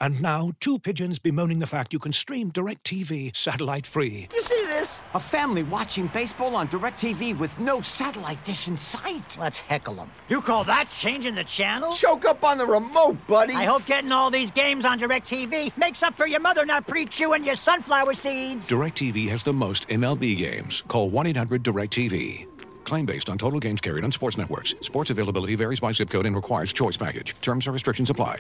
And now, two pigeons bemoaning the fact you can stream DirecTV satellite-free. You see this? A family watching baseball on DirecTV with no satellite dish in sight. Let's heckle them. You call that changing the channel? Choke up on the remote, buddy. I hope getting all these games on DirecTV makes up for your mother not pre-chewing your sunflower seeds. DirecTV has the most MLB games. Call 1-800-DirecTV. Claim based on total games carried on sports networks. Sports availability varies by zip code and requires choice package. Terms and restrictions apply.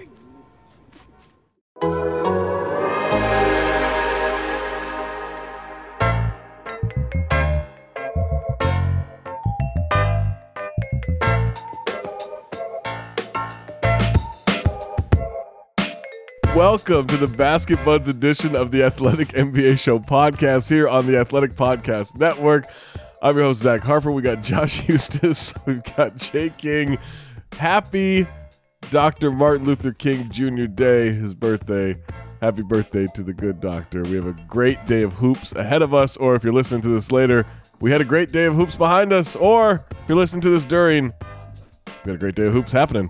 Welcome to the Basket Buds edition of the Athletic NBA Show podcast here on the Athletic Podcast Network. I'm your host, Zach Harper. We got Josh Eustace. We've got Jay King. Happy Dr. Martin Luther King Jr. Day, his birthday. Happy birthday to the good doctor. We have a great day of hoops ahead of us, or if you're listening to this later, we had a great day of hoops behind us, or if you're listening to this during, we got a great day of hoops happening.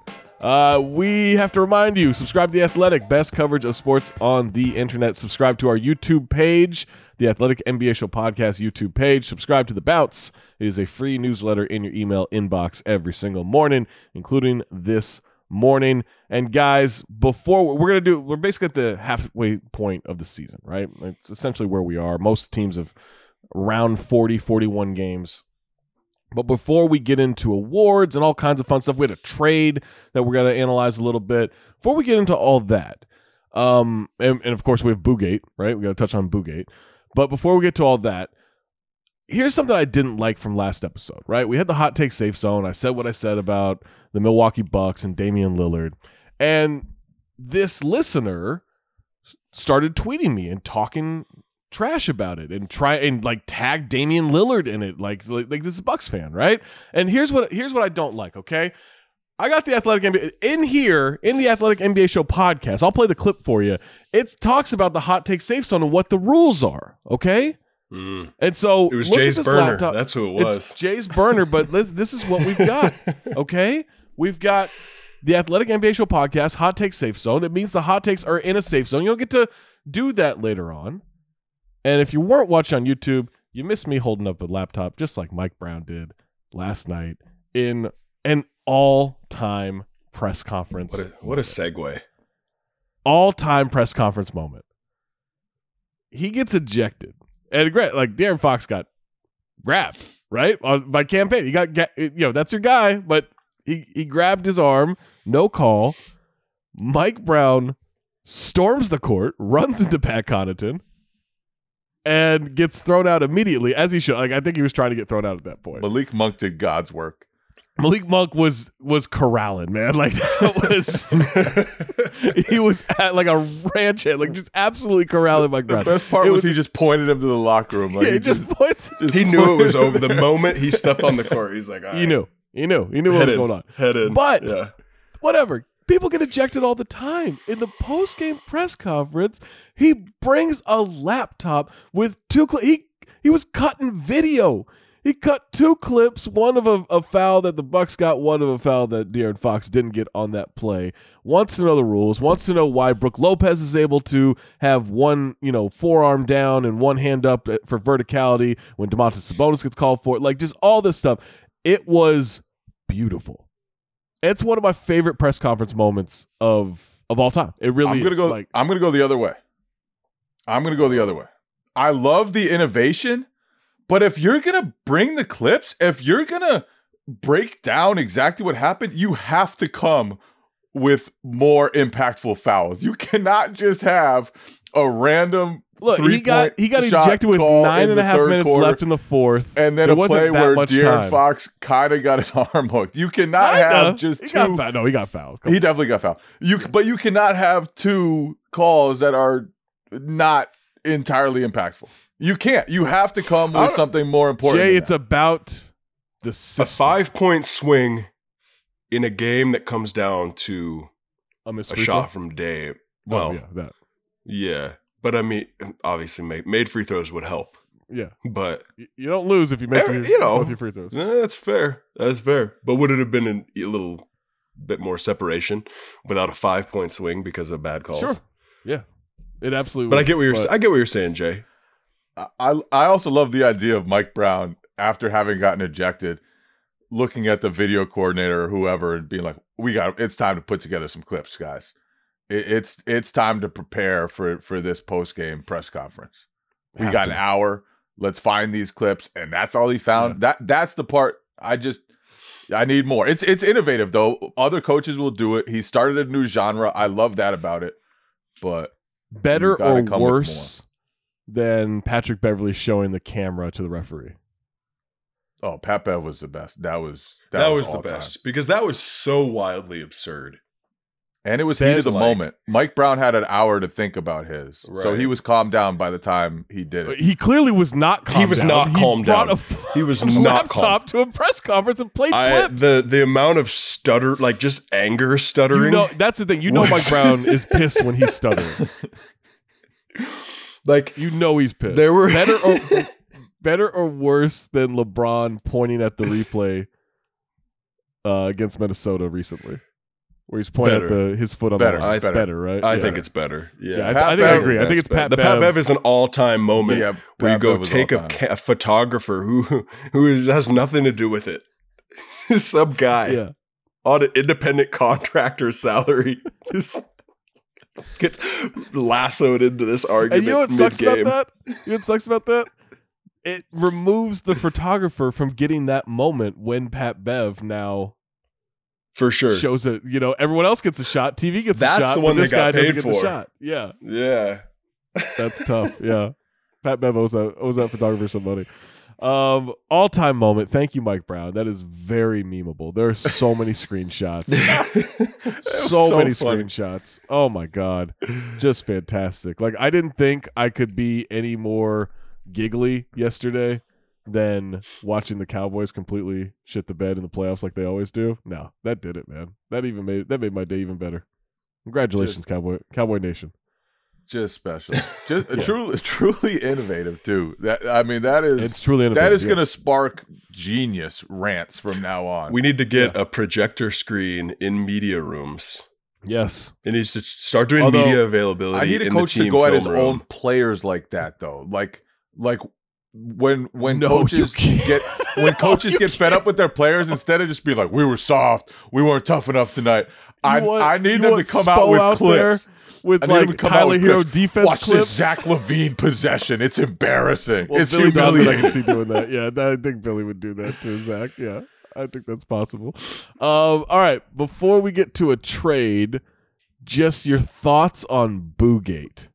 We have to remind you, subscribe to The Athletic, best coverage of sports on the internet. Subscribe to our YouTube page, The Athletic NBA Show Podcast YouTube page. Subscribe to The Bounce. It is a free newsletter in your email inbox every single morning, including this morning. And guys, we're basically at the halfway point of the season, right? It's essentially where we are. Most teams have around 40, 41 games. But before we get into awards and all kinds of fun stuff, we had a trade that we're going to analyze a little bit. Before we get into all that, and of course we have Boogate, right? We got to touch on Boogate. But before we get to all that, here's something I didn't like from last episode, right? We had the hot take safe zone. I said what I said about the Milwaukee Bucks and Damian Lillard. And this listener started tweeting me and talking trash about it and tag Damian Lillard in it like this is a Bucks fan, right? And here's what I don't like, okay? I got the Athletic NBA in the Athletic NBA Show podcast. I'll play the clip for you. It talks about the hot take safe zone and what the rules are, okay? And so it was Jay's burner. Laptop. That's who it was. It's Jay's burner, but this is what we've got, okay? We've got the Athletic NBA Show podcast, hot take safe zone. It means the hot takes are in a safe zone. You don't get to do that later on. And if you weren't watching on YouTube, you missed me holding up a laptop just like Mike Brown did last night in an all-time press conference. What a segue. All-time press conference moment. He gets ejected. And great, like De'Aaron Fox got grabbed, right? By campaign. He got, that's your guy, but he grabbed his arm, no call. Mike Brown storms the court, runs into Pat Connaughton, and gets thrown out immediately, as he should. Like, I think he was trying to get thrown out at that point. Malik Monk did God's work. Malik Monk was corralling, man. Like, that was he was at like a ranch hand, like just absolutely corralling Mike Brown. The best part was he just pointed him to the locker room. Like, he just points. He knew it was over the moment he stepped on the court. He's like, all right. He knew what was going on. Head in. But whatever. People get ejected all the time. In the post-game press conference, he brings a laptop with two clips. He was cutting video. He cut two clips, one of a foul that the Bucks got, one of a foul that De'Aaron Fox didn't get on that play. Wants to know the rules, wants to know why Brook Lopez is able to have one, forearm down and one hand up for verticality when Domantas Sabonis gets called for it. Like, just all this stuff. It was beautiful. It's one of my favorite press conference moments of all time. It really is. I'm going to go the other way. I love the innovation, but if you're going to bring the clips, if you're going to break down exactly what happened, you have to come with more impactful fouls. You cannot just have a random he got ejected with 9.5 minutes left in the fourth. And then a play where De'Aaron Fox kind of got his arm hooked. You cannot have just two. He got fouled. He definitely got fouled. But you cannot have two calls that are not entirely impactful. You can't. You have to come with something more important. Jay, it's about the system. A 5-point swing in a game that comes down to a shot from Dave. Well, yeah. But I mean, obviously, made free throws would help. Yeah, but you don't lose if you make both your free throws. That's fair. But would it have been a little bit more separation without a 5-point swing because of bad calls? Sure. Yeah, it absolutely. But I get what you're saying, Jay. I also love the idea of Mike Brown after having gotten ejected, looking at the video coordinator or whoever and being like, it's time to put together some clips, guys. It's time to prepare for this post-game press conference. We got an hour. Let's find these clips. And that's all he found. Yeah. That's the part I need more. It's innovative though. Other coaches will do it. He started a new genre. I love that about it. But better or worse than Patrick Beverley showing the camera to the referee? Oh, Pat Bev was the best. That was the best because that was so wildly absurd. And it was heat of the moment. Mike Brown had an hour to think about his. Right. So he was calmed down by the time he did it. He clearly was not calmed down. He was not calmed down. He was not laptop to a press conference and played clips. The amount of stutter, like just anger stuttering. That's the thing. Mike Brown is pissed when he's stuttering. Like he's pissed. There were better or worse than LeBron pointing at the replay against Minnesota recently, where he's pointing at his foot on the line. It's better, right? I think it's better. Yeah, I think I agree. I think it's Pat Bev. The Pat Bev is an all-time moment where you go take a photographer who has nothing to do with it. Some guy on an independent contractor salary just gets lassoed into this argument. And you know what sucks about that? It removes the photographer from getting that moment when Pat Bev now for sure shows it. Everyone else gets a shot. TV gets a shot. That's the one this guy doesn't get the shot. Yeah. That's tough. Yeah. Pat Bev owes that photographer some money. All-time moment. Thank you, Mike Brown. That is very memeable. There are so many screenshots. so many screenshots. Oh my God. Just fantastic. Like, I didn't think I could be any more giggly yesterday than watching the Cowboys completely shit the bed in the playoffs like they always do. No, that did it, man. That made my day even better. Congratulations, Cowboy Nation. Just special. Just truly innovative too. It's truly innovative. That is going to spark genius rants from now on. We need to get a projector screen in media rooms. Yes. It needs to start doing media availability. I need a coach to go at his own players like that though. Like when coaches get fed up with their players, instead of just being like, we were soft, we weren't tough enough tonight. I need them to come out with clips. With like Tyler Hero defense Watch clips. This Zach LaVine possession. It's embarrassing. Well, it's Billy humiliating. I can see doing that. Yeah, I think Billy would do that to Zach. Yeah, I think that's possible. All right, before we get to a trade, just your thoughts on Boogate.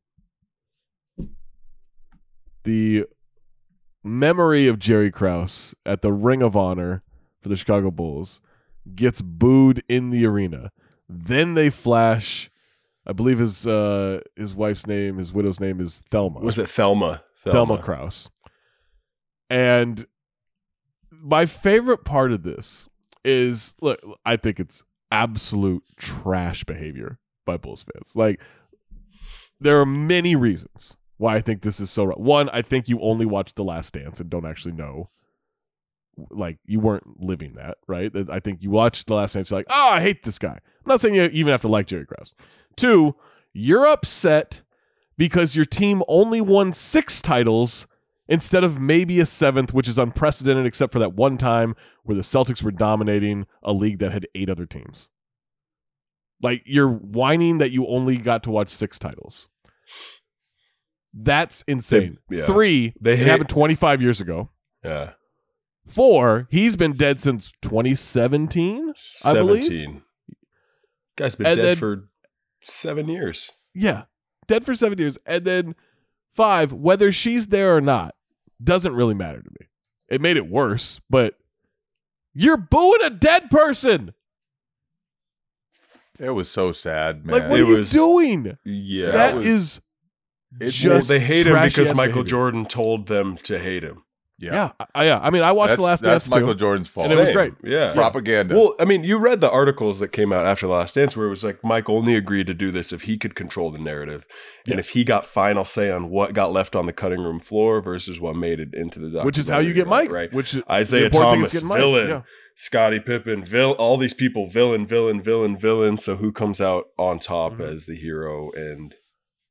The memory of Jerry Krause at the Ring of Honor for the Chicago Bulls gets booed in the arena. Then they flash, I believe his widow's name is Thelma. Was it Thelma? Thelma Krause. And my favorite part of this is, look, I think it's absolute trash behavior by Bulls fans. Like, there are many reasons why I think this is so wrong. One, I think you only watched The Last Dance and don't actually know. Like, you weren't living that, right? I think you watched The Last Dance, you're like, oh, I hate this guy. I'm not saying you even have to like Jerry Krause. Two, you're upset because your team only won 6 titles instead of maybe a 7th, which is unprecedented except for that one time where the Celtics were dominating a league that had 8 other teams. Like, you're whining that you only got to watch 6 titles. That's insane. 3, it happened 25 years ago. Yeah. 4, he's been dead since 2017, I believe. Guy's been dead for 7 years. Yeah, dead for 7 years. And then 5, whether she's there or not, doesn't really matter to me. It made it worse, but you're booing a dead person. It was so sad, man. Like, what are you doing? Yeah. That is just they hate him because Michael Jordan told them to hate him. Yeah. I mean, I watched The Last Dance too. That's Michael Jordan's fault. And it was great. Yeah. Propaganda. Well, I mean, you read the articles that came out after The Last Dance where it was like Mike only agreed to do this if he could control the narrative. And if he got final say on what got left on the cutting room floor versus what made it into the documentary. Which is how you get Mike. Right? Which Isaiah Thomas, villain. Scottie Pippen, all these people, villain. So who comes out on top as the hero? And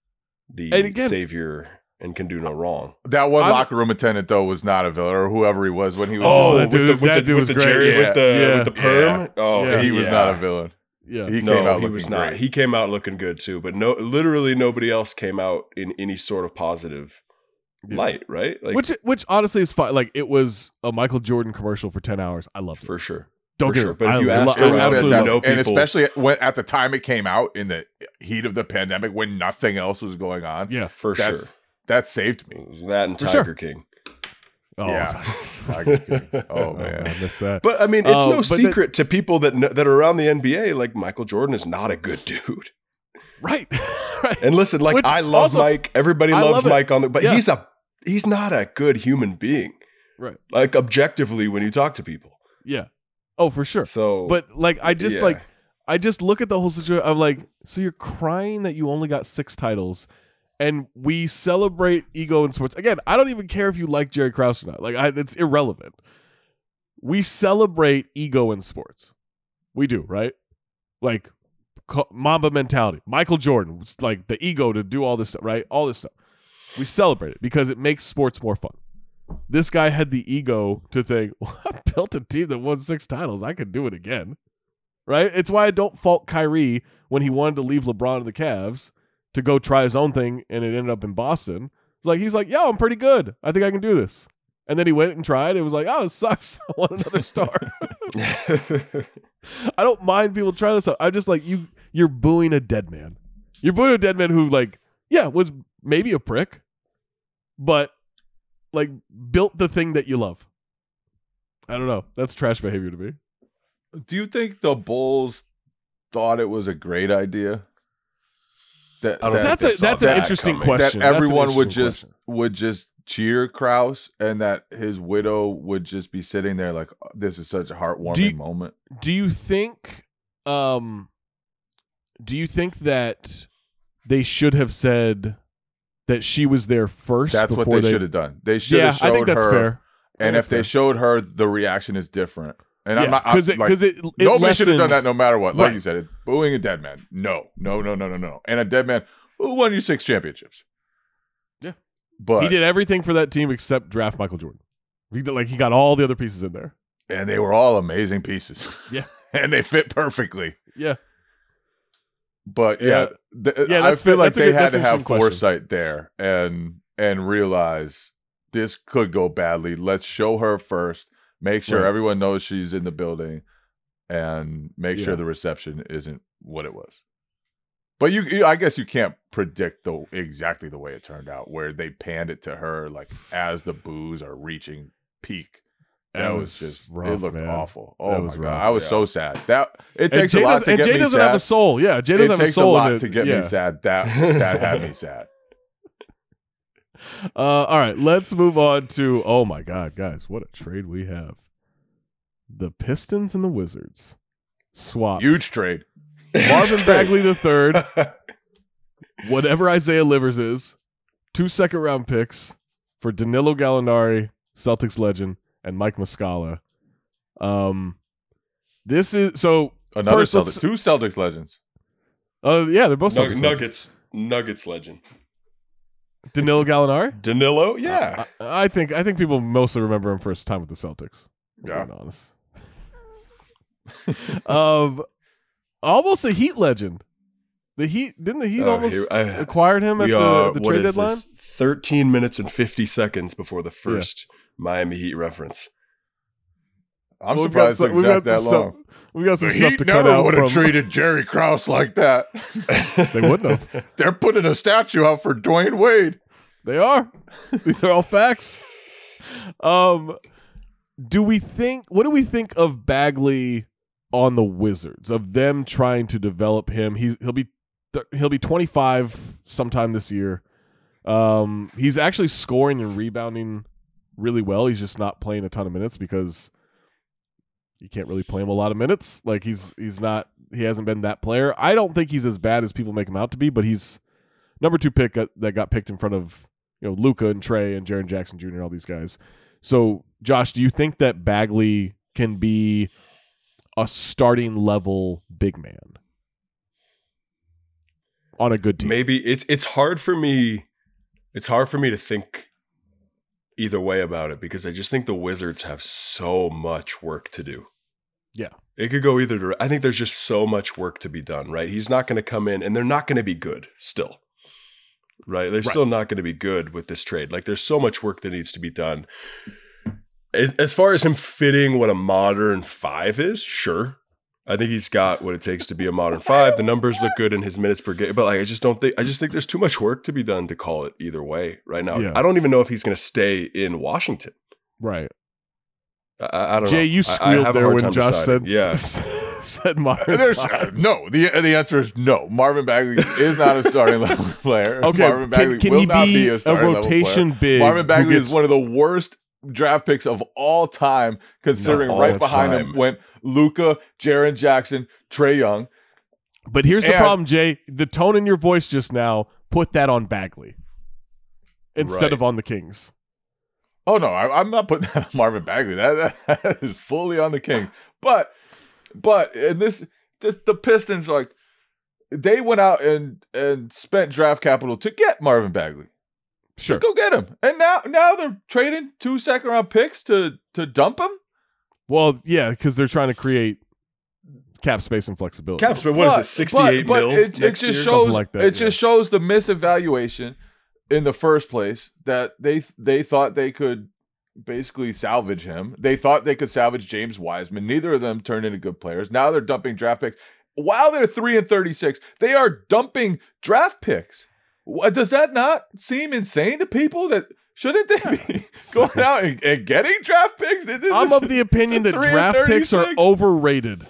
the savior and can do no wrong. That one locker room attendant though was not a villain, or whoever he was when he was. That dude was great. With the perm. Yeah. Oh, he was not a villain. Yeah, he was not. He came out looking good too, but literally nobody else came out in any sort of positive light, right? Like, which honestly is fine. Like, it was a Michael Jordan commercial for 10 hours. I loved it for sure. Don't get it. But if you ask and especially at the time it came out in the heat of the pandemic when nothing else was going on. Yeah, for sure. That saved me. That and Tiger King. Oh, yeah. Tiger King. Oh man, I missed that. But I mean, it's no secret to people that are around the NBA. Like, Michael Jordan is not a good dude. Right. And listen, like, I love Mike. Everybody loves Mike but he's not a good human being. Right. Like, objectively, when you talk to people. Yeah. Oh, for sure. So, but like, I just look at the whole situation. I'm like, so you're crying that you only got 6 titles, and we celebrate ego in sports. Again, I don't even care if you like Jerry Krause or not. Like, it's irrelevant. We celebrate ego in sports. We do, right? Like, Mamba mentality. Michael Jordan, like the ego to do all this stuff, right? All this stuff. We celebrate it because it makes sports more fun. This guy had the ego to think, well, I built a team that won 6 titles. I could do it again. Right? It's why I don't fault Kyrie when he wanted to leave LeBron and the Cavs to go try his own thing, and it ended up in Boston. He's like, yeah, I'm pretty good. I think I can do this. And then he went and tried. It was like, oh, it sucks. I want another star. I don't mind people trying this stuff. I'm just like, you're booing a dead man. You're booing a dead man who, like, was maybe a prick, but like built the thing that you love. I don't know. That's trash behavior to me. Do you think the Bulls thought it was a great idea? That's an interesting question. That everyone would just cheer Krause, and that his widow would just be sitting there like, oh, this is such a heartwarming moment. Do you think that they should have said that she was there first? That's what they should have done. They should have showed her. I think that's fair. And if they showed her, the reaction is different. And I'm not because nobody should have done that no matter what. Like you said, booing a dead man. No. And a dead man who won you 6 championships. Yeah, but he did everything for that team except draft Michael Jordan. He got all the other pieces in there, and they were all amazing pieces. Yeah, and they fit perfectly. Yeah. But I feel like they had to have foresight there and realize this could go badly. Let's show her first, make sure everyone knows she's in the building, and make sure the reception isn't what it was. But I guess you can't predict exactly the way it turned out, where they panned it to her like as the boos are reaching peak. That was just rough, it looked awful. Oh my god, I was so sad. It takes a lot to get me sad. And Jay doesn't have a soul. Yeah, Jay doesn't have a soul. It takes a lot to get me sad. That had me sad. All right, let's move on to. Oh my god, guys, what a trade we have! The Pistons and the Wizards swapped. Huge trade. Marvin Bagley III, whatever Isaiah Livers is, 2 second-round picks for Danilo Gallinari, Celtics legend, and Mike Muscala. This is so another Celtics, 2 Celtics legends. Yeah, they're both Celtics Nuggets legend. Danilo Gallinari? Danilo, yeah. I think people mostly remember him for his time with the Celtics. Yeah, being honest. Almost a Heat legend. The Heat almost acquired him at the trade deadline? 13 minutes and 50 seconds before the first Miami Heat reference. I'm surprised it got that long. We got some stuff to cut out. Never would have treated Jerry Krause like that. They wouldn't have. They're putting a statue out for Dwayne Wade. They are. These are all facts. What do we think of Bagley on the Wizards, of them trying to develop him? He'll be 25 sometime this year. He's actually scoring and rebounding really well. He's just not playing a ton of minutes because you can't really play him a lot of minutes. Like he hasn't been that player. I don't think he's as bad as people make him out to be, but he's number 2 pick that got picked in front of Luka and Trey and Jaren Jackson Jr. and all these guys. So Josh, do you think that Bagley can be a starting level big man? on a good team. Maybe it's hard for me. It's hard for me to think either way about it because I just think the Wizards have so much work to do. Yeah. It could go either direction. I think there's just so much work to be done, right? He's not going to come in and they're not going to be good still. Right? They're still not going to be good with this trade. Like there's so much work that needs to be done. As far as him fitting what a modern 5 is, sure. I think he's got what it takes to be a modern 5. The numbers look good in his minutes per game, but like I just think there's too much work to be done to call it either way right now. Yeah. I don't even know if he's going to stay in Washington. Right. I don't know. Jay, you squealed there when Josh said Marvin. No, the answer is no. Marvin Bagley is not a starting level player. Okay, Marvin Bagley can will he not be a starting rotation level player. big? Marvin Bagley is one of the worst draft picks of all time, considering right behind him went Luka, Jaren Jackson, Trae Young. But here's the problem, Jay. The tone in your voice just now put that on Bagley instead of on the Kings. Oh, no, I'm not putting that on Marvin Bagley. That is fully on the Kings. But in this the Pistons, like, they went out and spent draft capital to get Marvin Bagley. Sure. Go get him. And now they're trading 2 second-round picks to dump him? Well, yeah, because they're trying to create cap space and flexibility. Cap space, what is it, 68 mil next year? Something like that. It just shows the misevaluation in the first place that they thought they could basically salvage him. They thought they could salvage James Wiseman. Neither of them turned into good players. Now they're dumping draft picks. While they're 3-36, they are dumping draft picks. Does that not seem insane to people? That shouldn't they be going out and getting draft picks? I'm of the opinion that draft picks are overrated.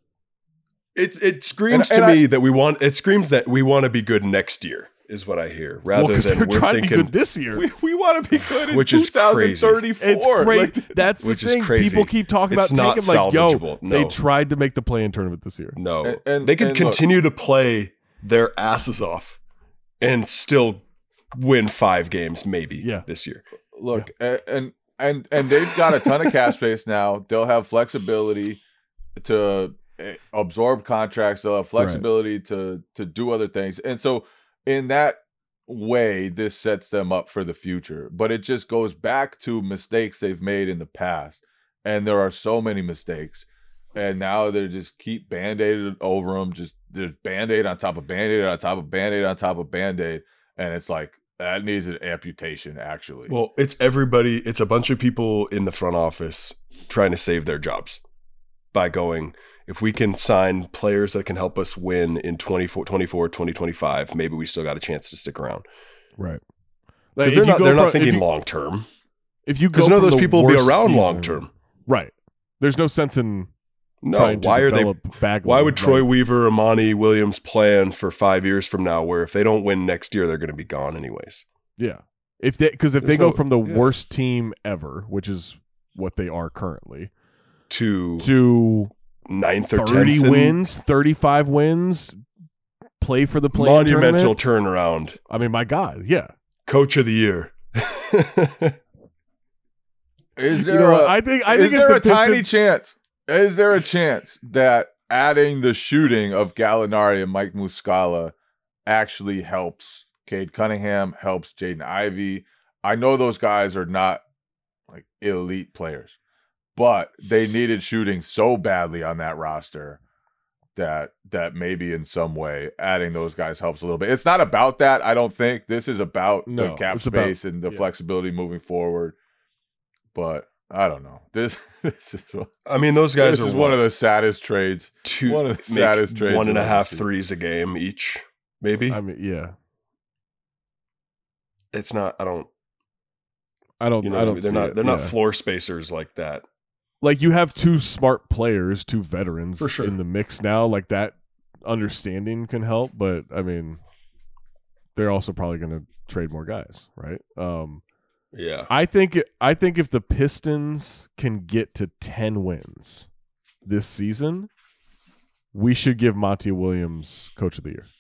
It screams to me that we want to be good next year. Is what I hear. Rather than we're trying thinking to be good this year. We want to be good in which 2034. It's crazy. That's the thing. People keep talking about taking salvageable. No. They tried to make the play-in tournament this year. No. They could continue to play their asses off and still win 5 games maybe this year. Look, and they've got a ton of cap space now. They'll have flexibility to absorb contracts. They'll have flexibility to do other things. And so in that way, this sets them up for the future. But it just goes back to mistakes they've made in the past. And there are so many mistakes. And now they just keep Band-Aided over them. Just there's Band-Aid on top of Band-Aid on top of Band-Aid on top of Band-Aid. And it's like, that needs an amputation, actually. Well, it's everybody. It's a bunch of people in the front office trying to save their jobs by going, if we can sign players that can help us win in 2025, maybe we still got a chance to stick around. Right. Like they're not thinking long term. Because none of those people will be around long term. Right. There's no sense in why would Troy Weaver, Amani Williams plan for 5 years from now where if they don't win next year, they're going to be gone anyways? Yeah. If they go from the worst team ever, which is what they are currently, to 9th or 30 10th wins, 35 wins, play for the play-in monumental tournament. Turnaround. I mean, my God, yeah. Coach of the year. Is there a tiny chance? Is there a chance that adding the shooting of Gallinari and Mike Muscala actually helps Cade Cunningham, helps Jaden Ivey? I know those guys are not like elite players, but they needed shooting so badly on that roster that maybe in some way adding those guys helps a little bit. It's not about that, I don't think. This is about the cap space and the flexibility moving forward. But I don't know. This is. I mean, those guys are one of the saddest trades. One of the saddest trades. 1.5 threes a game each, maybe. I mean, yeah. It's not. I don't. They're not floor spacers like that. Like, you have 2 smart players, 2 veterans in the mix now. Like, that understanding can help, but I mean, they're also probably going to trade more guys, right? Yeah. I think if the Pistons can get to 10 wins this season, we should give Monty Williams Coach of the Year.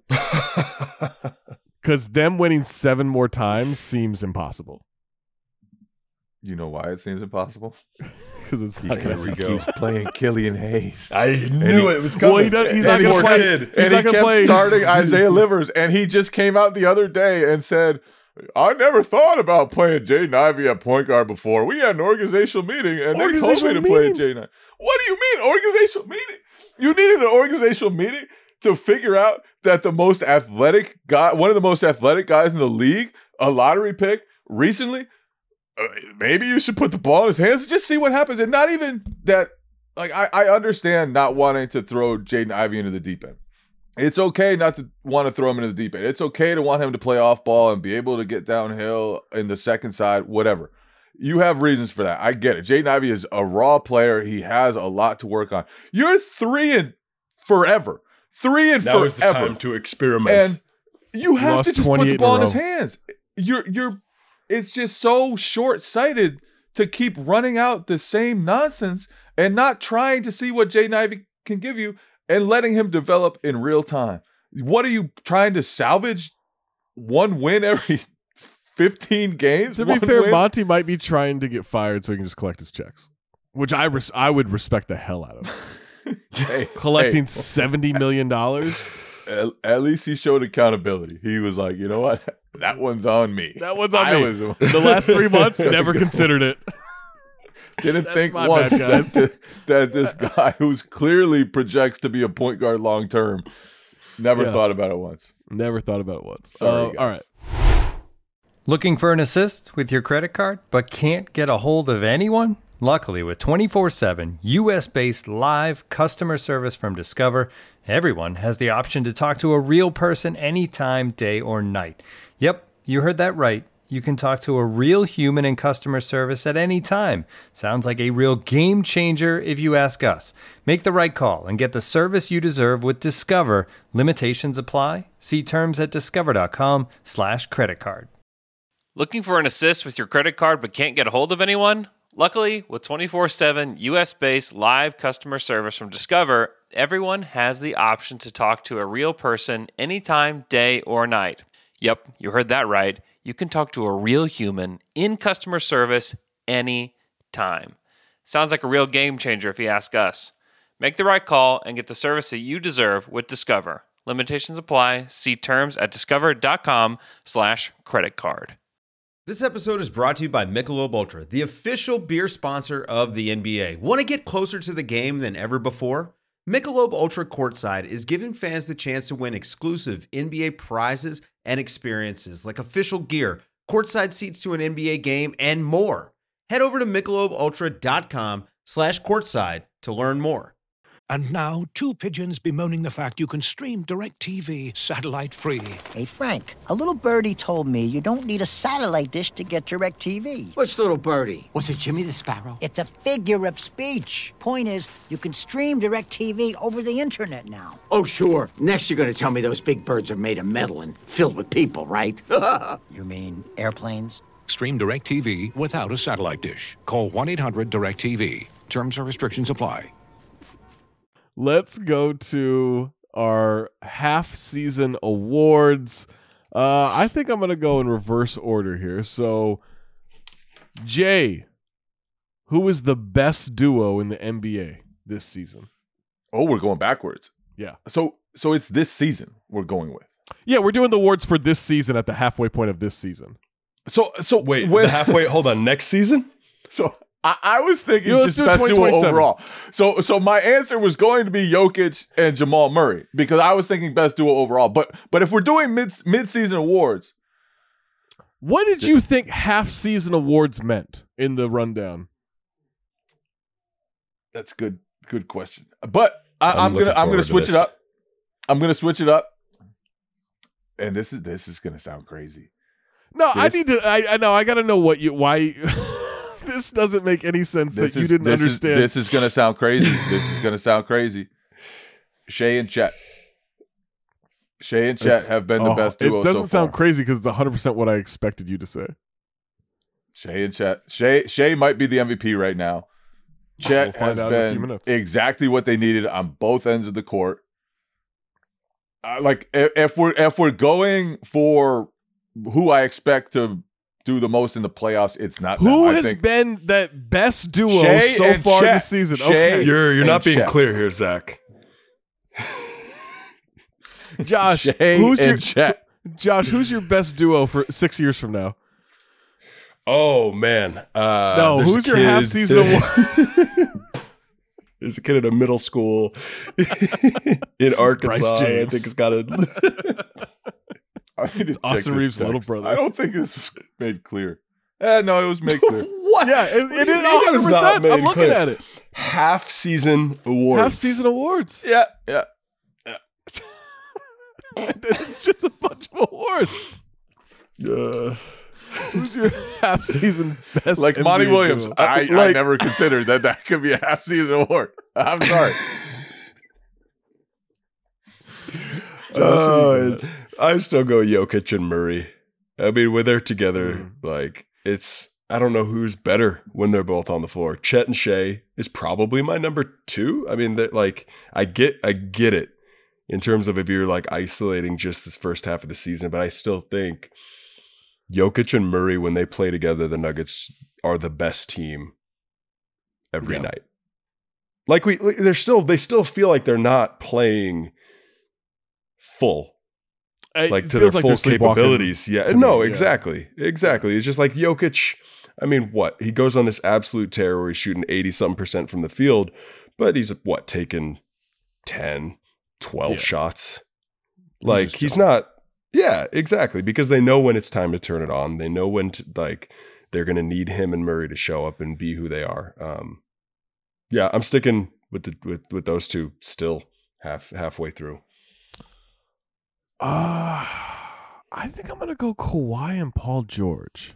Because them winning 7 more times seems impossible. You know why it seems impossible? because it's not going to He keeps playing Killian Hayes. I knew it was coming. Well, he's not going to play. And he kept starting Isaiah Livers, and he just came out the other day and said, I never thought about playing Jaden Ivey at point guard before. We had an organizational meeting, and they told me to play Jaden Ivey. What do you mean, organizational meeting? You needed an organizational meeting to figure out that the most athletic guy, one of the most athletic guys in the league, a lottery pick recently, maybe you should put the ball in his hands and just see what happens. And not even that, like, I understand not wanting to throw Jaden Ivey into the deep end. It's okay not to want to throw him into the deep end. It's okay to want him to play off ball and be able to get downhill in the second side, whatever. You have reasons for that. I get it. Jaden Ivey is a raw player. He has a lot to work on. You're 3 and forever. 3 and now forever. Is the time to experiment. And you have to just put the ball in his hands. It's just so short-sighted to keep running out the same nonsense and not trying to see what Jaden Ivey can give you and letting him develop in real time. What are you trying to salvage? One win every 15 games? To be fair, Monty might be trying to get fired so he can just collect his checks, which I would respect the hell out of. Collecting $70 million. At least he showed accountability. He was like, you know what? That one's on me. That one's on me. The last 3 months, never considered it. Didn't think once that this guy who's clearly projects to be a point guard long term never thought about it once. Never thought about it once. Sorry, all right. Looking for an assist with your credit card but can't get a hold of anyone? Luckily, with 24/7 U.S.-based live customer service from Discover, everyone has the option to talk to a real person anytime, day or night. Yep, you heard that right. You can talk to a real human in customer service at any time. Sounds like a real game changer if you ask us. Make the right call and get the service you deserve with Discover. Limitations apply. See terms at discover.com/creditcard. Looking for an assist with your credit card but can't get a hold of anyone? Luckily, with 24/7 U.S.-based live customer service from Discover, everyone has the option to talk to a real person anytime, day or night. Yep, you heard that right. You can talk to a real human in customer service any time. Sounds like a real game changer if you ask us. Make the right call and get the service that you deserve with Discover. Limitations apply. See terms at discover.com/creditcard. This episode is brought to you by Michelob Ultra, the official beer sponsor of the NBA. Want to get closer to the game than ever before? Michelob Ultra Courtside is giving fans the chance to win exclusive NBA prizes and experiences like official gear, courtside seats to an NBA game, and more. Head over to MichelobUltra.com/courtside to learn more. And now, two pigeons bemoaning the fact you can stream DirecTV satellite-free. Hey, Frank, a little birdie told me you don't need a satellite dish to get DirecTV. Which little birdie? Was it Jimmy the Sparrow? It's a figure of speech. Point is, you can stream DirecTV over the internet now. Oh, sure. Next you're going to tell me those big birds are made of metal and filled with people, right? You mean airplanes? Stream DirecTV without a satellite dish. Call 1-800-DirecTV. Terms or restrictions apply. Let's go to our half-season awards. I think I'm going to go in reverse order here. So, Jay, who is the best duo in the NBA this season? Oh, we're going backwards. Yeah. So it's this season we're going with. Yeah, we're doing the awards for this season at the halfway point of this season. So wait, the halfway? Hold on, next season? So I was thinking just best duo overall. So my answer was going to be Jokic and Jamal Murray because I was thinking best duo overall. But if we're doing mid-season awards, what did you think half-season awards meant in the rundown? That's good question. But I'm gonna switch it up. I'm gonna switch it up. And this is gonna sound crazy. No, I know. I gotta know why. This doesn't make any sense that you didn't understand. This is going to sound crazy. Shea and Chet. Have been the best duo so far. It doesn't sound crazy because it's 100% what I expected you to say. Shea and Chet. Shea might be the MVP right now. Chet has been exactly what they needed on both ends of the court. If we're going for who I expect to do the most in the playoffs, it's not Who them. has been that best duo Shea so and far Chet. this season? Shea Okay, You're not being Chet. clear here, Zach. Josh, Shea who's and Chet. who's your best duo for 6 years from now? Oh man, No, there's who's a your kid- half-season award? There's a kid at a middle school in Arkansas. I James. think it's got a. It's Austin Reeves' little brother. I don't think this was made clear. No, it was made clear. What? Yeah, it is It was not 100%. made I'm looking clear. at it. Half-season awards. Half-season awards. Yeah. It's just a bunch of awards. Who's your half-season best? Like Monty NBA Williams. duo? I never considered that could be a half-season award. I'm sorry. I still go Jokic and Murray. I mean, when they're together, like I don't know who's better when they're both on the floor. Chet and Shea is probably my number 2. I mean, I get it in terms of if you're like isolating just this first half of the season, but I still think Jokic and Murray, when they play together, the Nuggets are the best team every night. Like they still feel like they're not playing full. Like to their full capabilities. Yeah. No, exactly. Exactly. It's just like Jokic. I mean, what? He goes on this absolute tear where he's shooting 80-something% from the field, but he's taking 10, 12 shots. Like he's not. Yeah, exactly. Because they know when it's time to turn it on. They know when to, they're going to need him and Murray to show up and be who they are. Yeah, I'm sticking with those two still halfway through. I think I'm gonna go Kawhi and Paul George.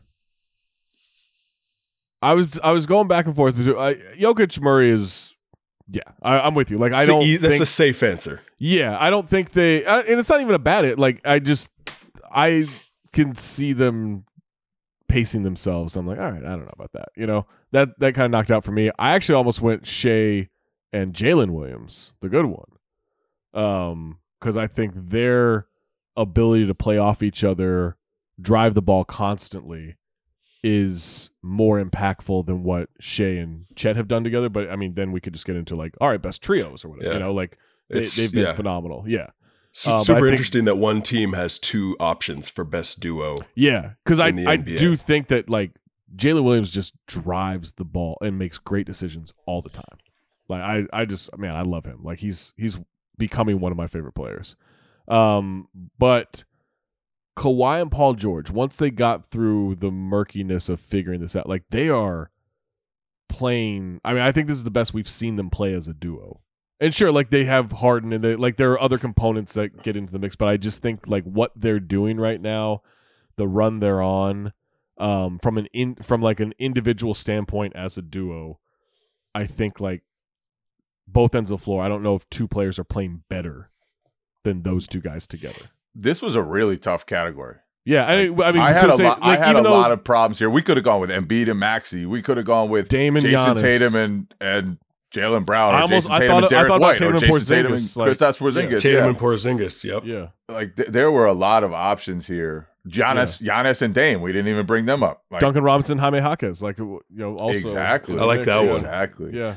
I was going back and forth between Jokic. Murray is, I'm with you. Like That's a safe answer. Yeah, I don't think they, and it's not even a bad it. Like I can see them pacing themselves. I'm like, all right, I don't know about that. You know, that kind of knocked out for me. I actually almost went Shea and Jalen Williams, the good one, because I think their ability to play off each other, drive the ball constantly, is more impactful than what Shea and Chet have done together. But I mean, then we could just get into like, all right, best trios or whatever. You know, like they've been phenomenal. Yeah. Super interesting that one team has 2 options for best duo. Yeah, because I do think that like Jalen Williams just drives the ball and makes great decisions all the time. Like I love him. Like he's becoming one of my favorite players. But Kawhi and Paul George, once they got through the murkiness of figuring this out, like they are playing. I mean, I think this is the best we've seen them play as a duo. And sure, like they have Harden and there are other components that get into the mix, but I just think like what they're doing right now, the run they're on, from an individual standpoint as a duo, I think like both ends of the floor. I don't know if 2 players are playing better than those 2 guys together. This was a really tough category. Yeah, I mean, I had a lot of problems here. We could have gone with Embiid and Maxey. We could have gone with Dame and Jason Giannis. Tatum and Jaylen Brown. I Jason Tatum and Derek White, or Jason Tatum and Kristaps Porzingis. Tatum and Porzingis. Yep. Yeah. Like there were a lot of options here. Giannis and Dame. We didn't even bring them up. Like, Duncan Robinson, Jaime Jaquez. Like also exactly. I like that one. Exactly. Yeah.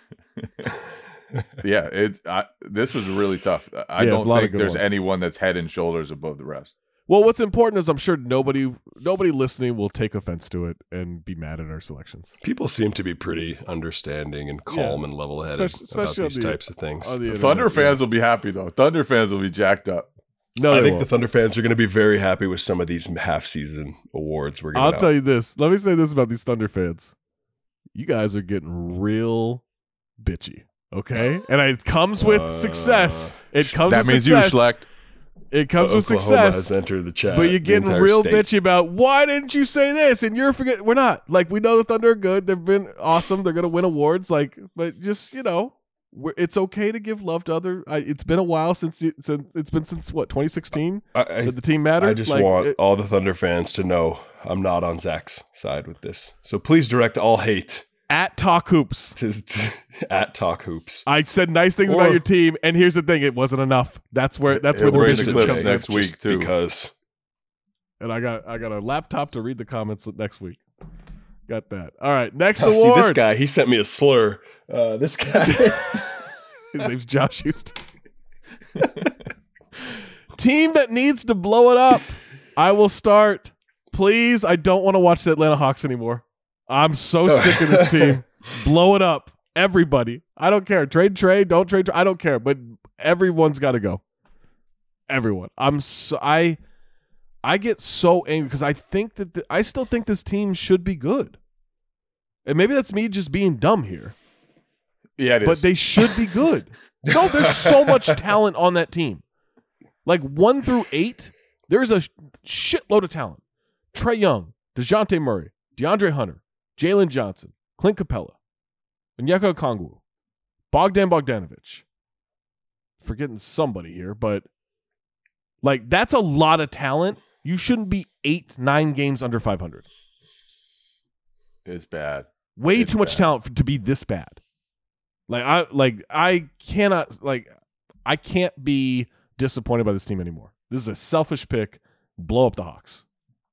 Yeah, this was really tough. I don't think there's anyone that's head and shoulders above the rest. Well, what's important is I'm sure nobody listening will take offense to it and be mad at our selections. People seem to be pretty understanding and calm and level-headed about these types of things. Thunder fans will be happy, though. Thunder fans will be jacked up. No, I think the Thunder fans are going to be very happy with some of these half-season awards we're going to. I'll tell you this. Let me say this about these Thunder fans. You guys are getting real bitchy. Okay, and it comes with success. It comes with success. That means you, Schlecht. It comes with success. Has entered the chat. But you're getting real bitchy about why didn't you say this? And you're forgetting. We're not. Like, we know the Thunder are good. They've been awesome. They're going to win awards. Like, but just, it's okay to give love to other. It's been a while since what, 2016 that the team mattered. I just want all the Thunder fans to know I'm not on Zach's side with this. So please direct all hate at Talk Hoops. At Talk Hoops. I said nice things about your team, and here's the thing: it wasn't enough. That's where the clips comes next week too. Because And I got a laptop to read the comments next week. Got that. All right, next award. See, this guy, he sent me a slur. This guy. His name's Josh Eustace. Team that needs to blow it up. I will start. Please, I don't want to watch the Atlanta Hawks anymore. I'm so sick of this team. Blow it up. Everybody. I don't care. Trade, don't trade. I don't care. But everyone's got to go. Everyone. I get so angry because I think that I still think this team should be good. And maybe that's me just being dumb here. Yeah, it is. But they should be good. No, there's so much talent on that team. Like 1 through 8, there's a shitload of talent. Trae Young, DeJounte Murray, DeAndre Hunter, Jalen Johnson, Clint Capella, Onyeka Okongwu, Bogdan Bogdanovic. Forgetting somebody here, but like that's a lot of talent. You shouldn't be 8-9 games under 500. It's bad. Way too much talent to be this bad. I can't be disappointed by this team anymore. This is a selfish pick. Blow up the Hawks.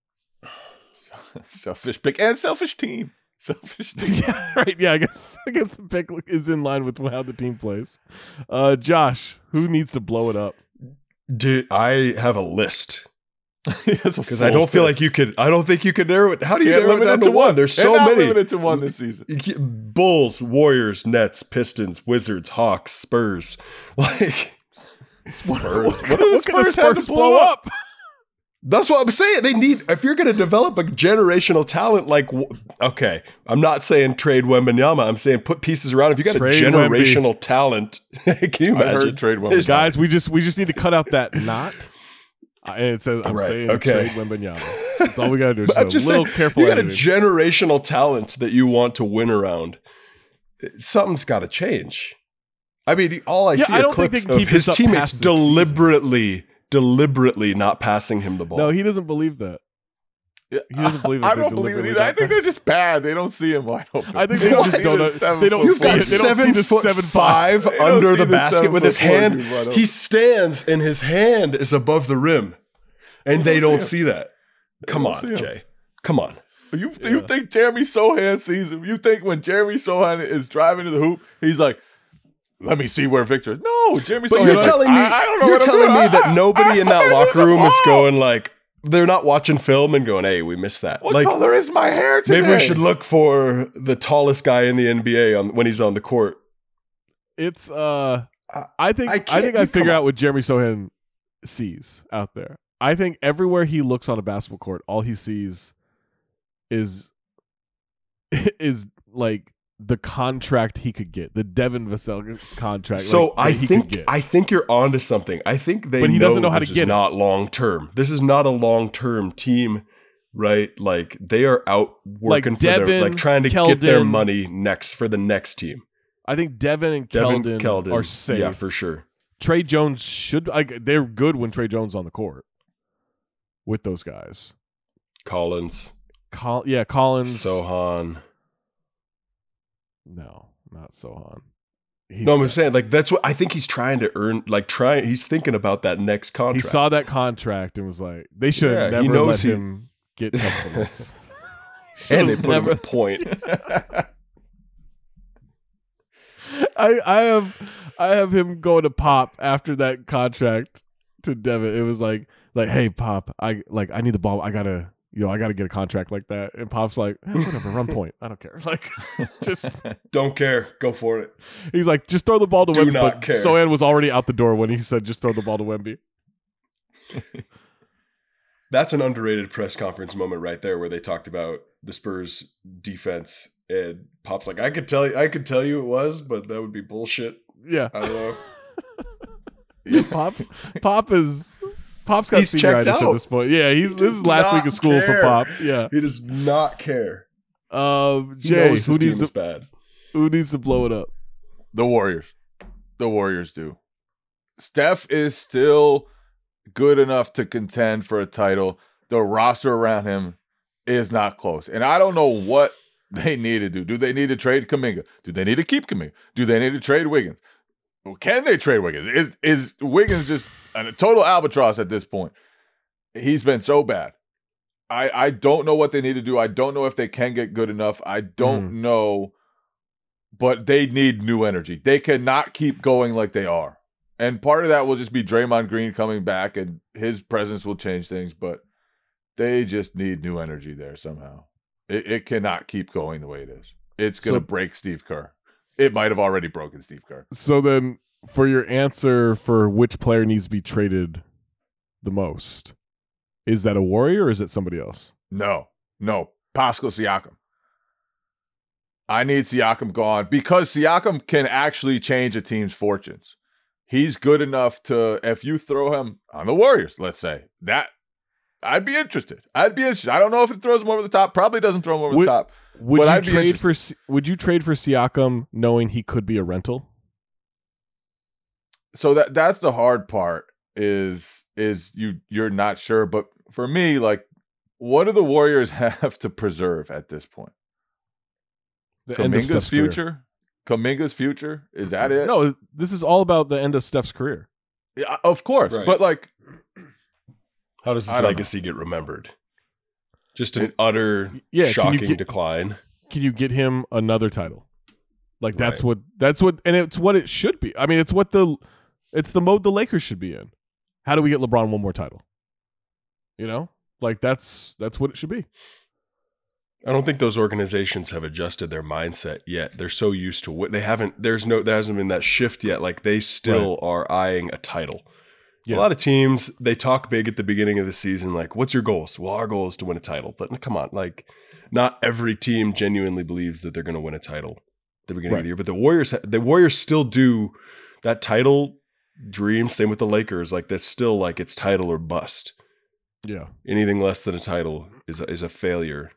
Selfish pick and selfish team. Selfish team. Yeah, right. Yeah, I guess the pick is in line with how the team plays. Josh, who needs to blow it up? Dude, I have a list. Because I don't feel like you could. I don't think you could narrow it. How do you narrow it down to one? There's so many. Limited to one this season. Bulls, Warriors, Nets, Pistons, Wizards, Hawks, Spurs. Like, what can the Spurs blow up? That's what I'm saying. They need, if you're going to develop a generational talent, like, okay, I'm not saying trade Wembanyama. I'm saying put pieces around. If you got trade a generational talent, can you imagine? Trade Wembanyama. Guys, we just need to cut out that not. And it says, I'm saying trade Wembanyama. That's all we got to do. I'm just saying, careful. You got a generational talent that you want to win around. Something's got to change. I mean, all I see are clips of his teammates deliberately not passing him the ball. No, he doesn't believe that. Yeah, he doesn't believe it. I don't believe it either. I think they're just bad. They don't see him wide open. I think they just don't. They don't see it. They don't see the 7'5" under the basket with his hand. He stands and his hand is above the rim, and they don't see that. Come on, Jay. Come on. You think Jeremy Sohan sees him? You think when Jeremy Sohan is driving to the hoop, he's like, let me see where Victor is. No, Jeremy Sohan. You're telling me, that nobody in that locker room is going like, they're not watching film and going, hey, we missed that. What color is my hair today? Maybe we should look for the tallest guy in the NBA when he's on the court. It's I think I figure out what Jeremy Sohan sees out there. I think everywhere he looks on a basketball court, all he sees is like the contract he could get, the Devin Vassell contract. So I think you're onto something. I think he doesn't know how to get it. Not long term. This is not a long term team, right? Like they are out working for their, trying to get their money for the next team. I think Devin and Keldon are safe. Yeah, for sure. Trey Jones they're good when Trey Jones is on the court with those guys. Collins. Collins. Sohan. No, not Sohan. I'm saying that's what I think he's trying to earn. He's thinking about that next contract. He saw that contract and was like, they should have never let him get supplements. And they put him a point. I have him going to Pop after that contract to Devin. It was like, hey Pop, I need the ball. I gotta get a contract like that. And Pop's like, whatever, run point. I don't care. Just don't care. Go for it. He's like, just throw the ball to Wemby. Do not care. Sohan was already out the door when he said, just throw the ball to Wemby. That's an underrated press conference moment right there where they talked about the Spurs defense and Pop's like, I could tell you it was, but that would be bullshit. Yeah. I don't know. Pop's got senioritis at this point. Yeah, this is last week of school for Pop. Yeah, he does not care. Jay, who needs to blow it up? The Warriors. The Warriors do. Steph is still good enough to contend for a title. The roster around him is not close, and I don't know what they need to do. Do they need to trade Kuminga? Do they need to keep Kuminga? Do they need to trade Wiggins? Can they trade Wiggins? Is Wiggins just a total albatross at this point? He's been so bad. I don't know what they need to do. I don't know if they can get good enough. I don't know, but they need new energy. They cannot keep going like they are. And part of that will just be Draymond Green coming back, and his presence will change things, but they just need new energy there somehow. It cannot keep going the way it is. It's going to break Steve Kerr. It might have already broken Steve Kerr. So then, for your answer for which player needs to be traded the most, is that a Warrior or is it somebody else? No. Pascal Siakam. I need Siakam gone because Siakam can actually change a team's fortunes. He's good enough to, if you throw him on the Warriors, let's say, that I'd be interested. I don't know if it throws him over the top. Probably doesn't throw him over the top. Would you trade for Siakam knowing he could be a rental? So that's the hard part is you're not sure. But for me, like, what do the Warriors have to preserve at this point? Kuminga's future? Kuminga's future? Is that it? No, this is all about the end of Steph's career. Yeah, of course. Right. But like, how does his legacy get remembered? Just an utter shocking decline. Can you get him another title? Like that's what and it's what it should be. I mean, it's the mode the Lakers should be in. How do we get LeBron one more title? You know? Like that's what it should be. I don't think those organizations have adjusted their mindset yet. They're so used to what they haven't. There hasn't been that shift yet. Like they still are eyeing a title. Yeah. A lot of teams, they talk big at the beginning of the season, like, "What's your goals?" Well, our goal is to win a title. But come on, like, not every team genuinely believes that they're going to win a title at the beginning of the year. But the Warriors still do that title dream. Same with the Lakers. Like that's still like it's title or bust. Yeah, anything less than a title is a failure.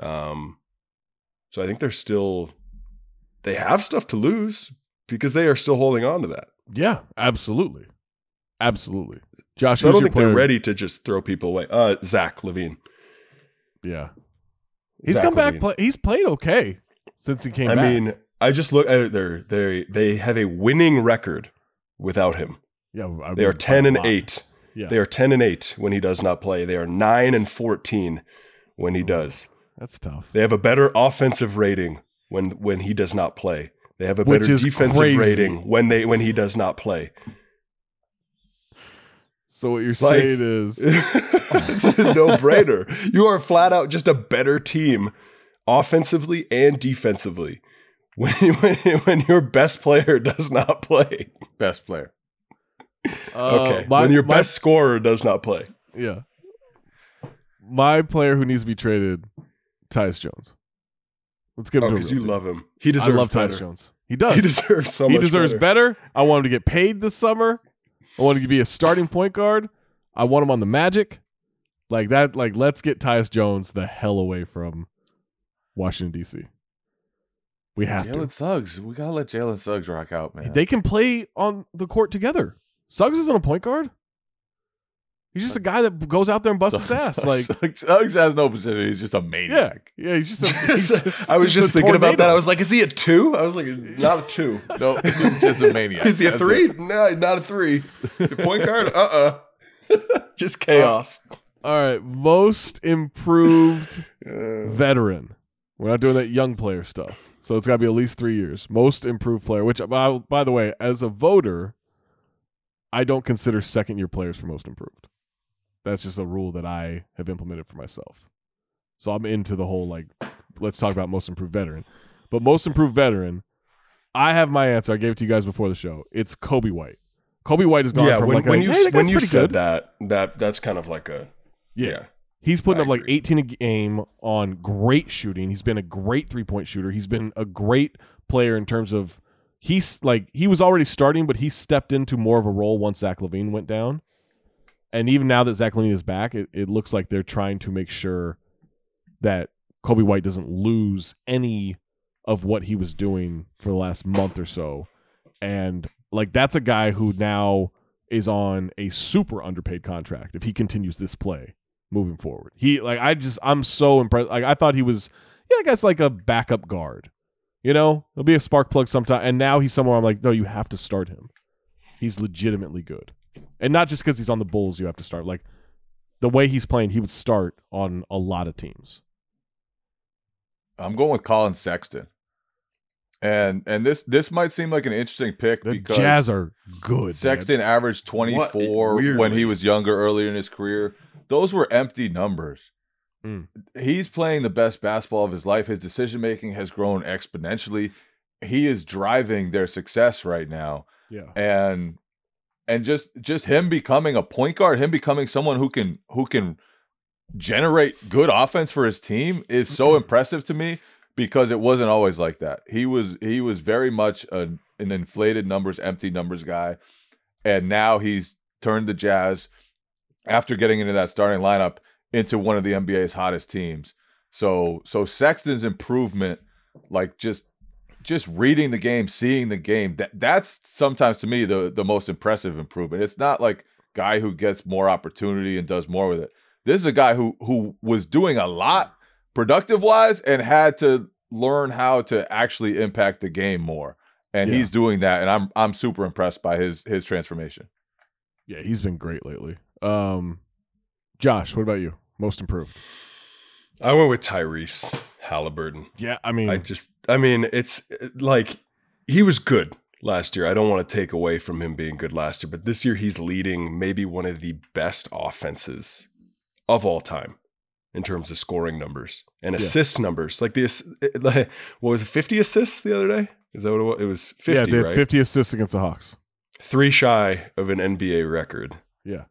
So I think they have stuff to lose because they are still holding on to that. Yeah, absolutely. Josh, so I don't think they're ready to just throw people away. Zach LaVine. Yeah. He's come back. He's played okay since he came back. I mean, I just look at it. They have a winning record without him. Yeah. They are 10-8. Yeah. They are 10-8 when he does not play. They are 9-14 when he does. That's tough. They have a better offensive rating when he does not play. They have a better defensive rating when he does not play. So what you're saying is it's a no-brainer. You are flat out just a better team offensively and defensively when your best player does not play. Best player. Okay. When your best scorer does not play. Yeah. My player who needs to be traded, Tyus Jones. Let's give him to him. Because you love him. He deserves better. Tyus Jones. He does. He deserves so much He deserves better. I want him to get paid this summer. I want him to be a starting point guard. I want him on the Magic. Like that, like let's get Tyus Jones the hell away from Washington, D.C. We have Jalen Suggs. We got to let Jalen Suggs rock out, man. They can play on the court together. Suggs isn't a point guard. He's just a guy that goes out there and busts his ass. Like Suggs has no position. He's just a maniac. Yeah, he's just I was just thinking about that. I was like, is he a 2? I was like, not a 2. No, he's just a maniac. Is he a 3? No, not a 3. The point guard? Just chaos. All right. Most improved veteran. We're not doing that young player stuff. So it's got to be at least 3 years. Most improved player, which, by the way, as a voter, I don't consider second-year players for most improved. That's just a rule that I have implemented for myself. So I'm into the whole, like, let's talk about most improved veteran. But most improved veteran, I have my answer. I gave it to you guys before the show. It's Kobe White. Kobe White has gone from when you said that's kind of like a He's putting up like 18 a game on great shooting. He's been a great three-point shooter. He's been a great player in terms of he was already starting, but he stepped into more of a role once Zach LaVine went down. And even now that Zach LaVine is back, it looks like they're trying to make sure that Kobe White doesn't lose any of what he was doing for the last month or so. And like that's a guy who now is on a super underpaid contract if he continues this play moving forward. I'm so impressed. Like I thought he was, I guess like a backup guard. You know, he'll be a spark plug sometime. And now he's somewhere I'm like, no, you have to start him. He's legitimately good. And not just because he's on the Bulls, you have to start. Like the way he's playing, he would start on a lot of teams. I'm going with Colin Sexton. And this might seem like an interesting pick because Jazz are good. Sexton averaged 24 when he was younger, earlier in his career. Those were empty numbers. He's playing the best basketball of his life. His decision-making has grown exponentially. He is driving their success right now. Yeah. And just him becoming a point guard, him becoming someone who can generate good offense for his team is so impressive to me because it wasn't always like that. He was very much an inflated numbers, empty numbers guy. And now he's turned the Jazz, after getting into that starting lineup, into one of the NBA's hottest teams. So Sexton's improvement, like just reading the game, seeing the game, that's sometimes to me the most impressive improvement. It's not like guy who gets more opportunity and does more with it. This is a guy who was doing a lot productive wise and had to learn how to actually impact the game more. And he's doing that, and I'm super impressed by his transformation. Yeah, he's been great lately. Josh, what about you? Most improved? I went with Tyrese Halliburton. Yeah, I mean, it's like he was good last year. I don't want to take away from him being good last year, but this year he's leading maybe one of the best offenses of all time in terms of scoring numbers and assist numbers. Like what was it, 50 assists the other day? Is that what it was? It was 50, yeah, they had right? 50 assists against the Hawks. 3 shy of an NBA record. Yeah.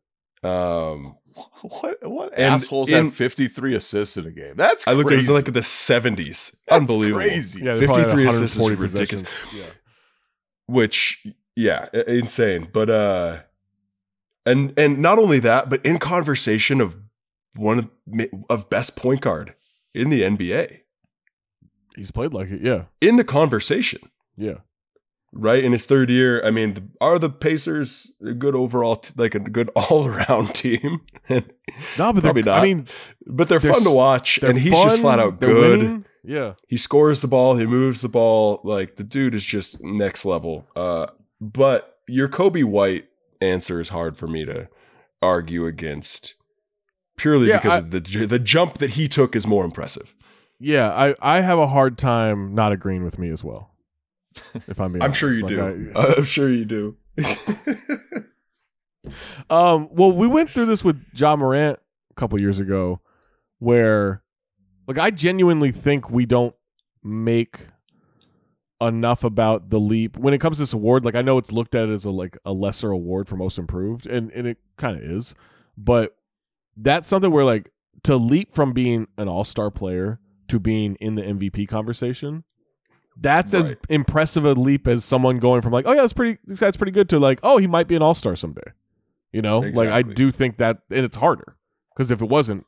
What assholes have 53 assists in a game? That's crazy. I looked at it, like the 70s. Unbelievable. Crazy. Yeah, 53 assists is ridiculous. Possessions. Yeah. Which, yeah, insane. But and not only that, but in conversation of one of best point guard in the NBA. He's played like it, yeah. In the conversation. Yeah. Right? In his third year, I mean, are the Pacers a good overall, like a good all-around team? No, but probably not. I mean, but they're fun to watch, and he's fun, just flat out good. Winning. Yeah, he scores the ball, he moves the ball. Like the dude is just next level. But your Kobe White answer is hard for me to argue against, purely because the jump that he took is more impressive. Yeah, I have a hard time not agreeing with me as well. If I'm being honest. Sure you do. I'm sure you do. Well, we went through this with Ja Morant a couple years ago, where, like, I genuinely think we don't make enough about the leap when it comes to this award. Like, I know it's looked at as a lesser award for most improved, and it kind of is, but that's something where, like, to leap from being an all-star player to being in the MVP conversation. That's as impressive a leap as someone going from like, oh yeah, this guy's pretty good to like, oh, he might be an all-star someday. You know, exactly. Like I do think that, and it's harder because if it wasn't,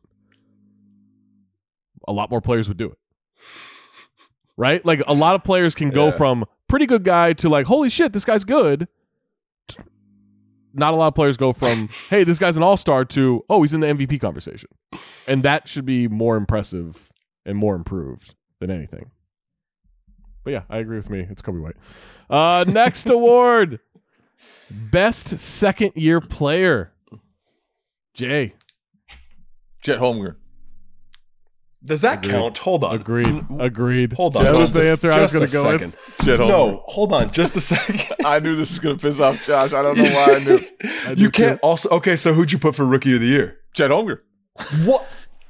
a lot more players would do it. Right? Like a lot of players can go from pretty good guy to like, holy shit, this guy's good. Not a lot of players go from, hey, this guy's an all-star to, oh, he's in the MVP conversation. And that should be more impressive and more improved than anything. But yeah, I agree with me. It's Kobe White. Next award, best second-year player. Jay. Chet Holmgren. Does that count? Hold on. Agreed. Hold on. That was the answer I was going to go with. Chet Holmgren. No, hold on. Just a second. I knew this was going to piss off Josh. I don't know why I knew. You can't also. Okay, so who'd you put for Rookie of the Year? Chet Holmgren. What?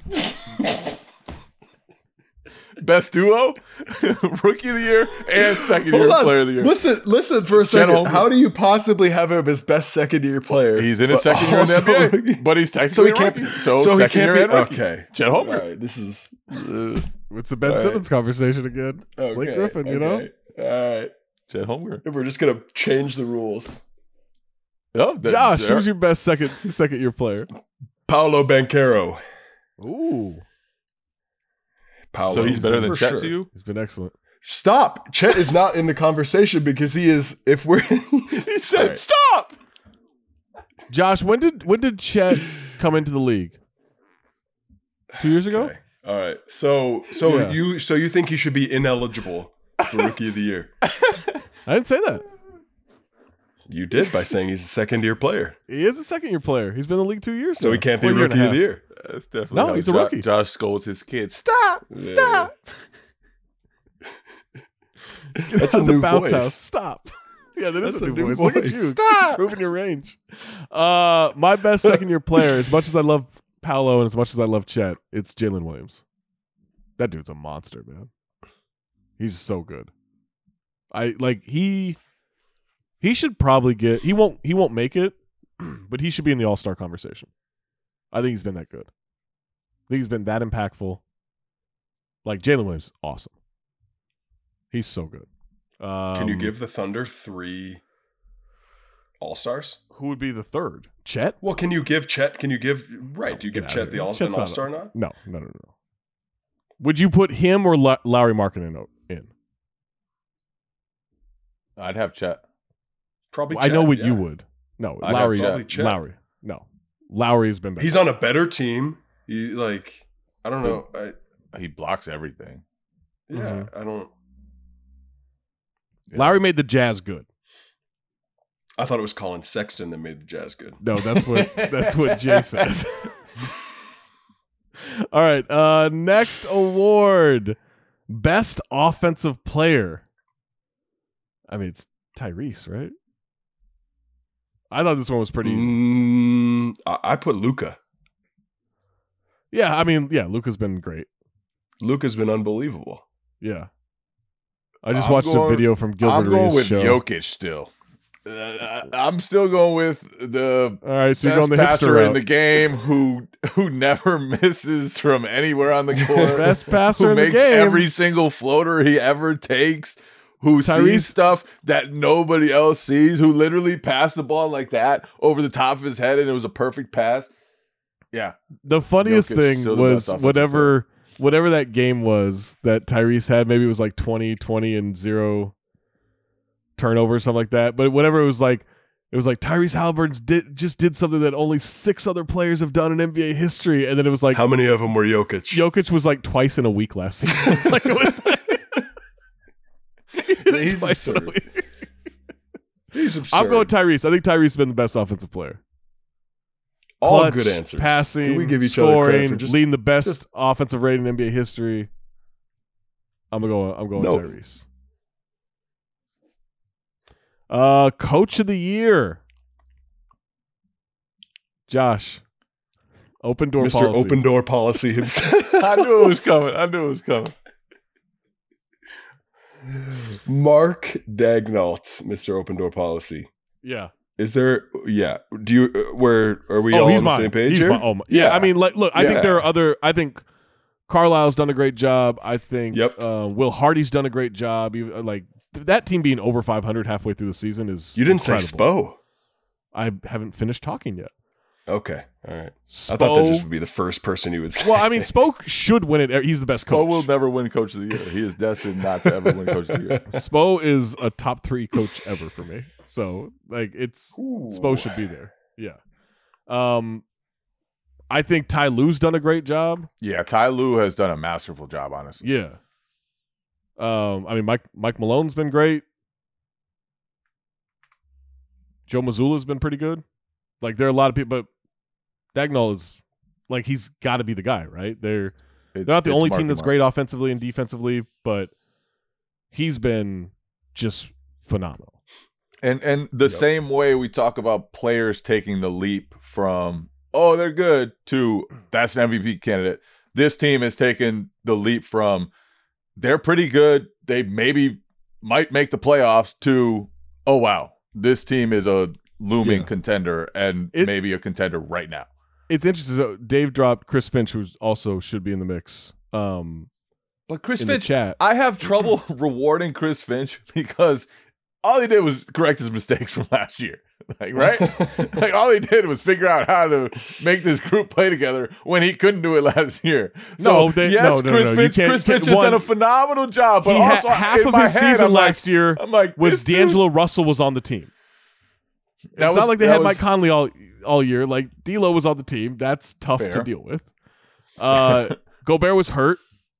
Best duo, Rookie of the Year, and second-year player of the year. Listen for a second. How do you possibly have him as best second-year player? He's in his second year in the NBA, but he's technically he can't rookie. So he can't be rookie. Okay. Chet Holmgren. All right, this is. It's the Ben Simmons conversation again. Okay, Blake Griffin, you know? All right. Chet Holmgren. If we're just going to change the rules. Oh, Josh, who's your best second-year player? Paolo Banchero. Ooh. Paolo. So he's better than Chet sure. to you? He's been excellent. Stop. Chet is not in the conversation because he is, if we're... He said, stop! Josh, when did Chet come into the league? 2 years ago? Okay. All right. So you think he should be ineligible for Rookie of the Year? I didn't say that. You did by saying he's a second-year player. He is a second-year player. He's been in the league 2 years. So he can't be Rookie of the Year. That's definitely no, he's a rookie. Josh scolds his kids. Stop! Stop! That's a new bounce voice. House. Stop. Yeah, that's a new voice. voice. Look at you. Stop! Proving your range. My best second-year player, as much as I love Paolo and as much as I love Chet, it's Jalen Williams. That dude's a monster, man. He's so good. He should probably get. He won't make it, but he should be in the All-Star conversation. I think he's been that good. I think he's been that impactful. Like Jalen Williams, awesome. He's so good. Can you give the Thunder 3 All-Stars? Who would be the third? Chet? Well, can you give Chet? Do you give Chet the All-Star not? No. Would you put him or Lauri Markkanen in? I'd have Chet. Probably. I know what you would. No, Lauri. Chet. No, Lauri's been better. He's on a better team. I don't know. He blocks everything. Yeah, I don't. Yeah. Lauri made the Jazz good. I thought it was Colin Sexton that made the Jazz good. No, that's what Jay said. All right, next award, Best Offensive Player. I mean, it's Tyrese, right? I thought this one was pretty easy. I put Luka. Yeah, I mean, Luka's been great. Luka's been unbelievable. Yeah. I just watched a video from Gilbert I'm going Arenas' with show. Jokic still. I'm still going with the all right, so best you're going the passer hipster in the game who never misses from anywhere on the court. Best passer in the makes game. Every single floater he ever takes. Who sees stuff that nobody else sees, who literally passed the ball like that over the top of his head and it was a perfect pass. Yeah. The funniest thing was whatever that game was that Tyrese had, maybe it was like 20 and 0 turnover or something like that. But whatever it was like Tyrese Halliburton just did something that only 6 other players have done in NBA history. And then it was like, how many of them were Jokic? Jokic was like twice in a week last season. Like it was like, he's absurd. He's absurd. I'm going Tyrese. I think Tyrese has been the best offensive player. All Clutch, good answers. Passing, Can we give each scoring, other leading the best offensive rating in NBA history. I'm going Tyrese. Coach of the Year. Josh. Open door Mr. policy. Open door policy himself. I knew it was coming. Mark Daignault, Mr. Open Door Policy. Yeah. Is there? Yeah. Do you? Where are we all on the same page here? Yeah. I mean, look. I think there are other. I think Carlisle's done a great job. I think Will Hardy's done a great job. That team being over 500 halfway through the season is. You didn't incredible. say Spo. I haven't finished talking yet. Okay. All right. Spo, I thought that just would be the first person you would say. Well, I mean, Spo should win it. He's the best coach. Spo will never win Coach of the Year. He is destined not to ever win Coach of the Year. Spo is a top 3 coach ever for me. So, Spo should be there. Yeah. I think Ty Lue's done a great job. Yeah, Ty Lue has done a masterful job, honestly. Yeah. I mean, Mike Malone's been great. Joe Mazzulla's been pretty good. Like, there are a lot of people, but Daignault is, he's got to be the guy, right? They're not the only team that's great offensively and defensively, but he's been just phenomenal. And the same way we talk about players taking the leap from, oh, they're good, to that's an MVP candidate. This team has taken the leap from, they're pretty good, they maybe might make the playoffs, to, oh, wow, this team is a looming contender and maybe a contender right now. It's interesting. So Dave dropped Chris Finch, who also should be in the mix. But Chris Finch, I have trouble rewarding Chris Finch because all he did was correct his mistakes from last year. Right? All he did was figure out how to make this group play together when he couldn't do it last year. So Chris Finch has done a phenomenal job. But also half of his season last year was D'Angelo Russell was on the team. It's not like they had Mike Conley all year. D'Lo was on the team. That's tough to deal with. Gobert was hurt.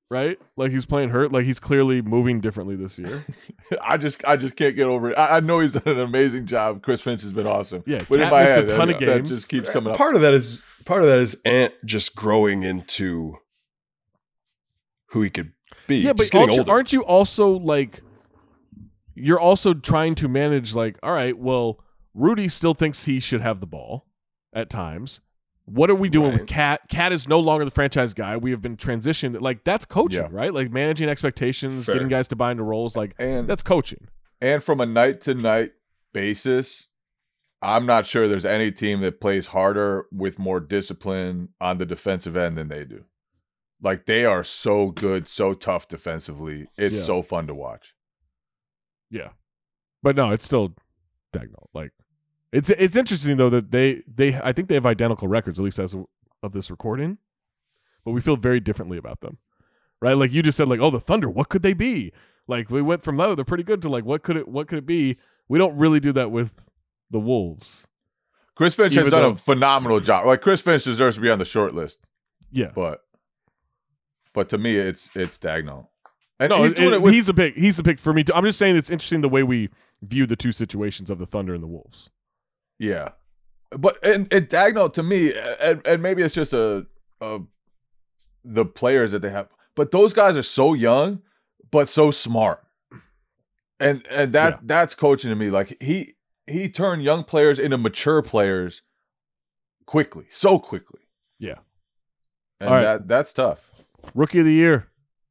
right? Like he's playing hurt. Like he's clearly moving differently this year. I just can't get over it. I know he's done an amazing job. Chris Finch has been awesome. Yeah, but Cat in my missed head, a ton of that games. just keeps coming up. Part of that is Ant just growing into who he could be. Yeah, but aren't you also like you're also trying to manage like, all right, well, Rudy still thinks he should have the ball at times. What are we doing with Cat? Cat is no longer the franchise guy. We have been transitioned. Like that's coaching, right? Like managing expectations, getting guys to buy into roles. Like that's coaching. And from a night-to-night basis, I'm not sure there's any team that plays harder with more discipline on the defensive end than they do. Like they are so good, so tough defensively. It's so fun to watch. Yeah, but no, it's still Dagnall. Like it's interesting though that they I think they have identical records, at least as of this recording, but we feel very differently about them, right? Like you just said, like, oh, the Thunder, what could they be? Like we went from they're pretty good to like what could it be? We don't really do that with the Wolves. Chris Finch has done a phenomenal job. Like Chris Finch deserves to be on the short list. Yeah, but to me, it's Dagnall. And no, he's a pick for me too. I'm just saying it's interesting the way we view the two situations of the Thunder and the Wolves. Yeah, but and Dagnall to me, and maybe it's just the players that they have, but those guys are so young, but so smart, and that's coaching to me. Like he turned young players into mature players quickly, so quickly. Yeah, and that's tough. Rookie of the year.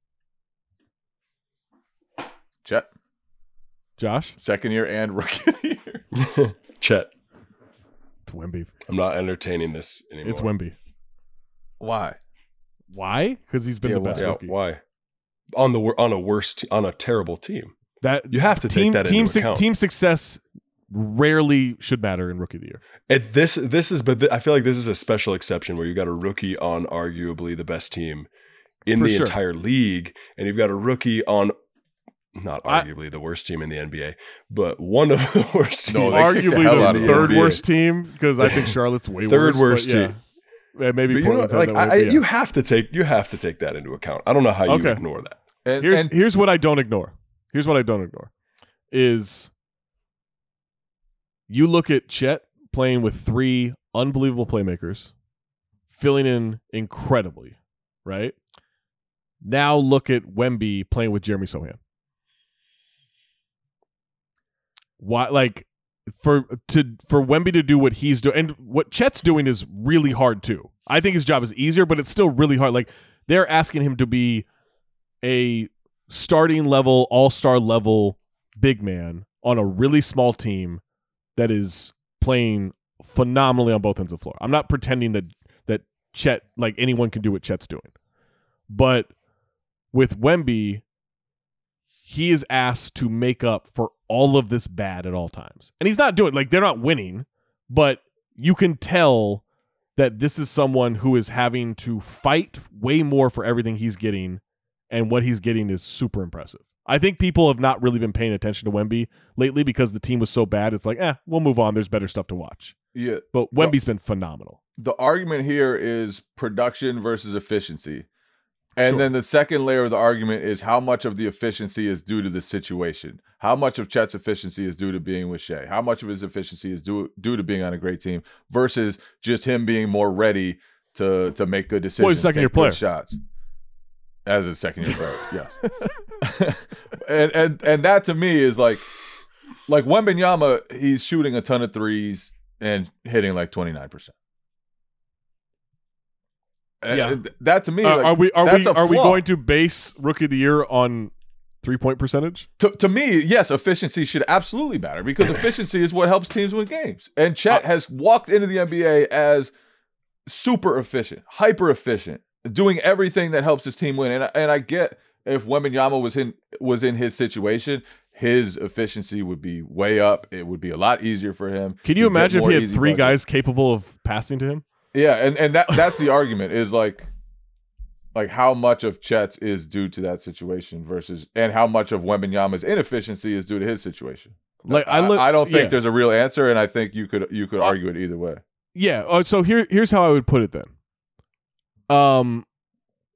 Chet. Josh? Second year and rookie of the year. Chet. It's Wemby. I'm not entertaining this anymore. It's Wemby. Why? Why? Because he's been the best rookie. Why? On a terrible team. That you have to take that into account. Team success rarely should matter in rookie of the year. I feel like this is a special exception where you got a rookie on arguably the best team in the entire league, and you've got a rookie on not arguably the worst team in the NBA, but one of the worst teams. No, arguably the third worst team, because I think Charlotte's way third worst team. Yeah, maybe Portland's you have to take that into account. I don't know how you ignore that. Here's what I don't ignore. Here's what I don't ignore is you look at Chet playing with three unbelievable playmakers, filling in incredibly, right? Now look at Wemby playing with Jeremy Sohan. Why, like, for Wemby to do what he's doing, and what Chet's doing is really hard too. I think his job is easier, but it's still really hard. Like, they're asking him to be a starting level, all-star level big man on a really small team that is playing phenomenally on both ends of the floor. I'm not pretending that Chet, like, anyone can do what Chet's doing. But with Wemby, he is asked to make up for all of this bad at all times. And he's not doing, like, they're not winning, but you can tell that this is someone who is having to fight way more for everything he's getting, and what he's getting is super impressive. I think people have not really been paying attention to Wemby lately because the team was so bad. It's like, we'll move on. There's better stuff to watch. Yeah. But Wemby's been phenomenal. The argument here is production versus efficiency. And then the second layer of the argument is how much of the efficiency is due to the situation. How much of Chet's efficiency is due to being with Shea? How much of his efficiency is due to being on a great team versus just him being more ready to make good decisions, well, he's a second-year player. Shots. As a second-year player, yes. and that to me is like Wembanyama, he's shooting a ton of threes and hitting like 29%. Yeah, that to me, are we going to base rookie of the year on 3-point percentage? To me, yes, efficiency should absolutely matter because efficiency is what helps teams win games. And Chet has walked into the NBA as super efficient, hyper efficient, doing everything that helps his team win. And I get if Wembanyama was in his situation, his efficiency would be way up. It would be a lot easier for him. Can you imagine if he had three guys capable of passing to him? Yeah, and that's the argument is like how much of Chet's is due to that situation versus and how much of Wembanyama's inefficiency is due to his situation. Like I don't think there's a real answer, and I think you could argue it either way. Yeah. So here's how I would put it then.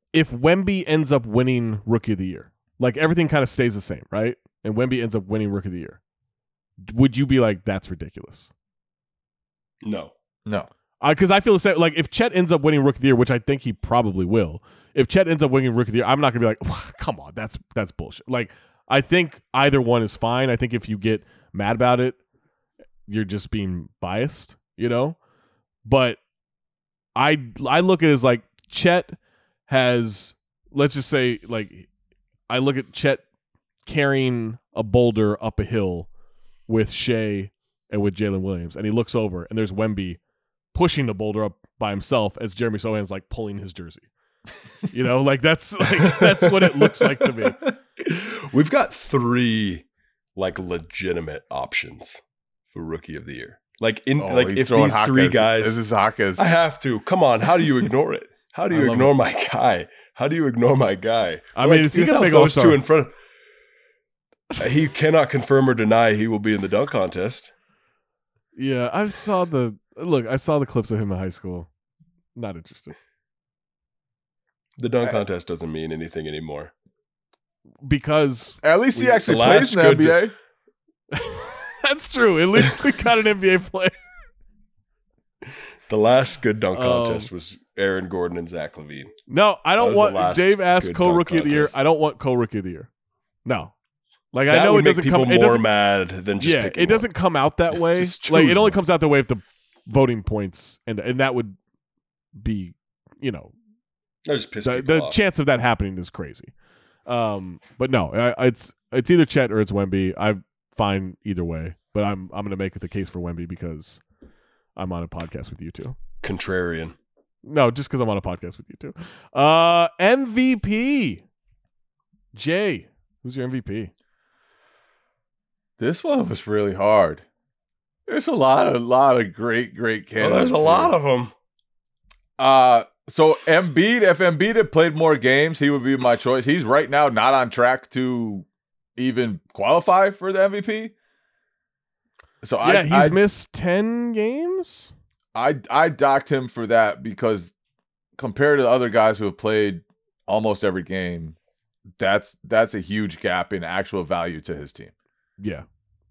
if Wemby ends up winning Rookie of the Year, like everything kind of stays the same, right? And Wemby ends up winning Rookie of the Year, would you be like, that's ridiculous? No. Because I feel the same. Like if Chet ends up winning Rookie of the Year, which I think he probably will, if Chet ends up winning Rookie of the Year, I'm not gonna be like, oh, come on, that's bullshit. Like I think either one is fine. I think if you get mad about it, you're just being biased, you know. But I look at it as like Chet has, let's just say, like I look at Chet carrying a boulder up a hill with Shea and with Jalen Williams, and he looks over and there's Wemby pushing the boulder up by himself as Jeremy Sohan's like pulling his jersey. You know, like that's what it looks like to me. We've got 3 like legitimate options for Rookie of the Year. Like if these 3 guys, this is Hawkins. I have to. Come on, how do you ignore it? How do you ignore my guy? How do you ignore my guy? I mean, is he gonna make those 2 in front? He cannot confirm or deny he will be in the dunk contest. Yeah, I saw the clips of him in high school. Not interested. The dunk contest doesn't mean anything anymore. Because at least he actually plays in the NBA. That's true. At least we got an NBA player. The last good dunk contest was Aaron Gordon and Zach LaVine. No, I don't want. Dave asked co-rookie of the year. I don't want co-rookie of the year. No, like that I know would it doesn't make people come. It more doesn't mad than just. Yeah, it doesn't come out that way. Like it only comes out that way if the voting points and that would be, you know, just piss the off. chance of that happening is crazy. But no, it's either Chet or it's Wemby. I'm fine either way, but I'm going to make it the case for Wemby because I'm on a podcast with you two. Contrarian. No, just because I'm on a podcast with you two. MVP. Jay, who's your MVP? This one was really hard. There's a lot of great candidates. Well, there's a lot of them. So Embiid, if Embiid had played more games, he would be my choice. He's right now not on track to even qualify for the MVP. So yeah, he's missed 10 games. I docked him for that because compared to the other guys who have played almost every game, that's a huge gap in actual value to his team. Yeah.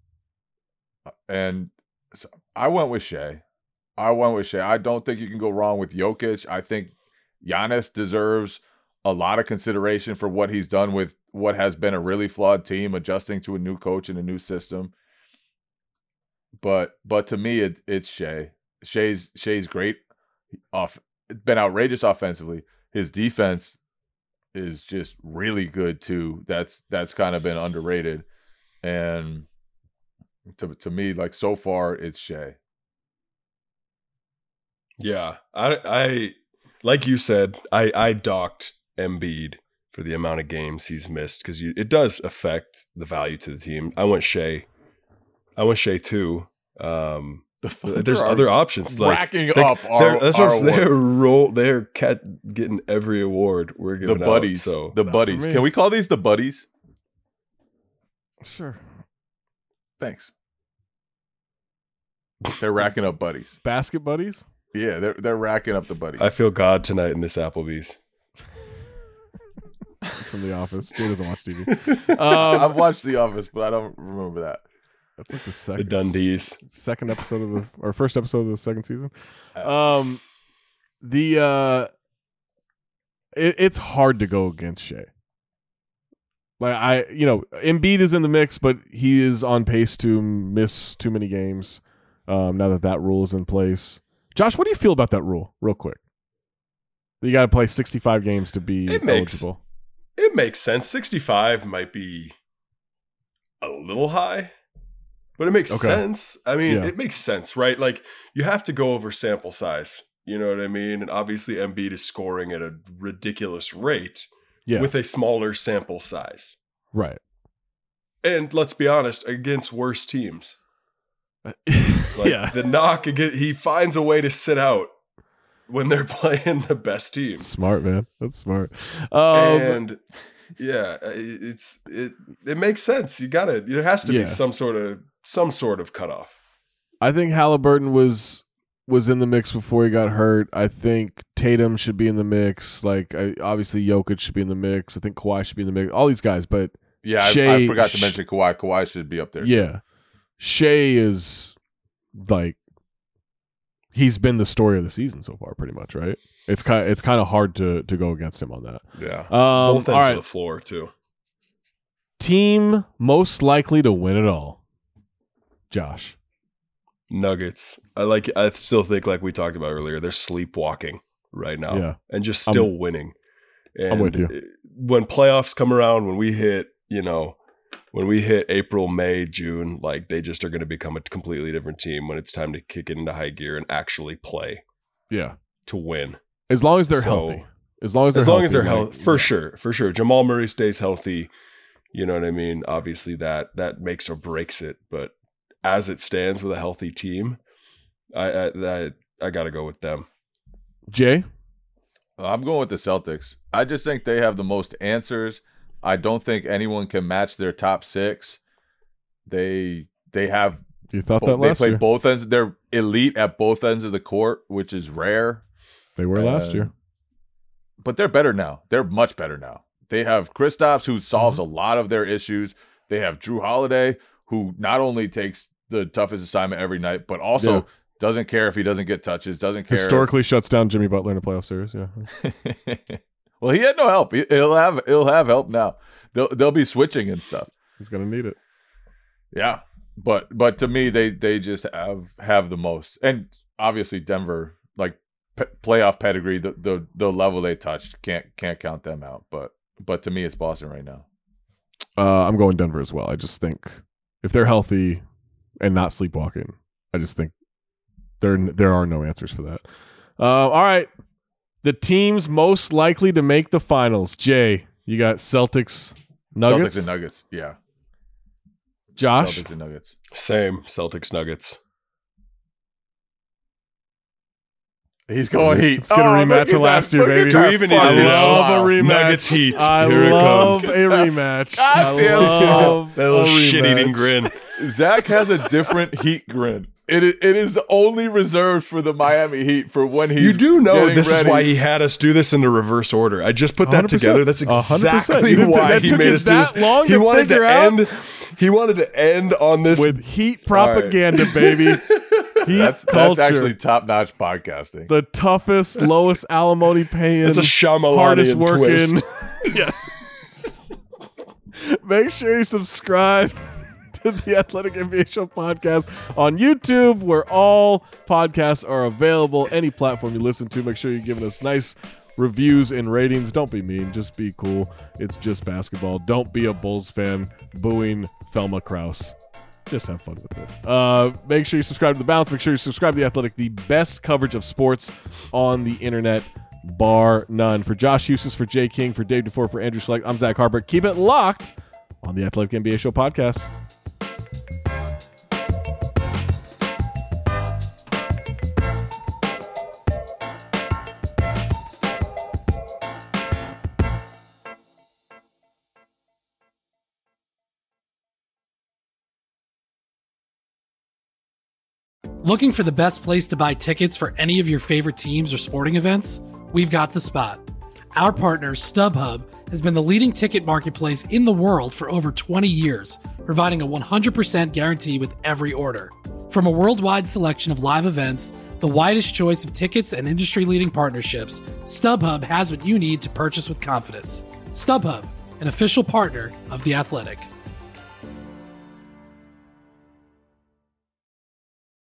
And so I went with Shea. I don't think you can go wrong with Jokic. I think Giannis deserves a lot of consideration for what he's done with what has been a really flawed team, adjusting to a new coach and a new system. But to me, it's Shea. Shea's great. Been outrageous offensively. His defense is just really good too. That's kind of been underrated. And to me, like so far, it's Shea. Yeah, I like you said, I docked Embiid for the amount of games he's missed because it does affect the value to the team. I went Shea too. There's other options like racking up our they're getting every award we're giving the buddies. Out, so the buddies. Can we call these the buddies? Sure. Thanks. They're racking up buddies. Basket buddies? Yeah, they're racking up the buddies. I feel God tonight in this Applebee's. It's from The Office. Jay doesn't watch TV. I've watched The Office, but I don't remember that. That's like the Dundies. Second episode of first episode of the second season. It's hard to go against Shea. Like Embiid is in the mix, but he is on pace to miss too many games. Now that rule is in place. Josh, what do you feel about that rule? Real quick, you got to play 65 games to be eligible. It makes sense. 65 might be a little high, but it makes sense. I mean, It makes sense, right? Like you have to go over sample size. You know what I mean? And obviously, Embiid is scoring at a ridiculous rate with a smaller sample size, right? And let's be honest, against worse teams. The knock again, he finds a way to sit out when they're playing the best team. Smart, man. That's smart. And it makes sense. There has to be some sort of cutoff. I think Halliburton was was in the mix before he got hurt. I think Tatum should be in the mix. Like, obviously Jokic should be in the mix. I think Kawhi should be in the mix. All these guys, but yeah, Shea, I forgot to mention Kawhi. Kawhi should be up there. Yeah, Shea is like he's been the story of the season so far, pretty much, right? It's kind of hard to go against him on that. Yeah, both ends of the floor too. Team most likely to win it all, Josh. Nuggets. I still think, like we talked about earlier, they're sleepwalking right now, and just still winning. And I'm with you. When playoffs come around, when we hit April, May, June, like they just are going to become a completely different team when it's time to kick it into high gear and actually play. Yeah, to win. As long as they're healthy. As long as they're healthy, for sure. Jamal Murray stays healthy. You know what I mean? Obviously, that makes or breaks it. But as it stands with a healthy team, I got to go with them. Jay? I'm going with the Celtics. I just think they have the most answers. I don't think anyone can match their top six. They have. You thought that last year? They play both ends. They're elite at both ends of the court, which is rare. They were last year. But they're better now. They're much better now. They have Kristaps, who solves a lot of their issues. They have Drew Holiday, who not only takes the toughest assignment every night, but also doesn't care if he doesn't get touches, doesn't care. Historically shuts down Jimmy Butler in a playoff series, yeah. Well, he had no help. He'll have help now. They'll be switching and stuff. He's going to need it. Yeah. But to me, they just have the most. And obviously Denver, like playoff pedigree, the level they touched, can't count them out. But to me, it's Boston right now. I'm going Denver as well. I just think if they're healthy and not sleepwalking, I just think there are no answers for that. All right. The teams most likely to make the finals. Jay, you got Celtics, Nuggets? Celtics and Nuggets, yeah. Josh? Celtics and Nuggets. Same. Celtics, Nuggets. He's going Heat. It's going to rematch of last year, baby. Do we even need I love a rematch. Nuggets Heat. I love a rematch. I love that little shit-eating grin. Zach has a different Heat grin. It is only reserved for the Miami Heat for when he's You do know this ready. Is why he had us do this in the reverse order. I just put that 100%. together. That's exactly 100%. why he made us do this. Long he to wanted figure to out? end. He wanted to end on this with Heat propaganda, baby. That's actually top-notch podcasting. The toughest, lowest alimony paying, it's a Shyamalanian hardest working. twist. Yeah. Make sure you subscribe to the Athletic NBA Show podcast on YouTube, where all podcasts are available. Any platform you listen to, make sure you're giving us nice reviews and ratings. Don't be mean, just be cool. It's just basketball. Don't be a Bulls fan booing Thelma Krause. Just have fun with it. Make sure you subscribe to The Bounce. Make sure you subscribe to The Athletic, the best coverage of sports on the internet, bar none. For Josh Eustace, for Jay King, for Dave DeFore, for Andrew Schlecht, I'm Zach Harper. Keep it locked on the Athletic NBA Show podcast. Looking for the best place to buy tickets for any of your favorite teams or sporting events? We've got the spot. Our partner, StubHub, has been the leading ticket marketplace in the world for over 20 years, providing a 100% guarantee with every order. From a worldwide selection of live events, the widest choice of tickets, and industry-leading partnerships, StubHub has what you need to purchase with confidence. StubHub, an official partner of The Athletic.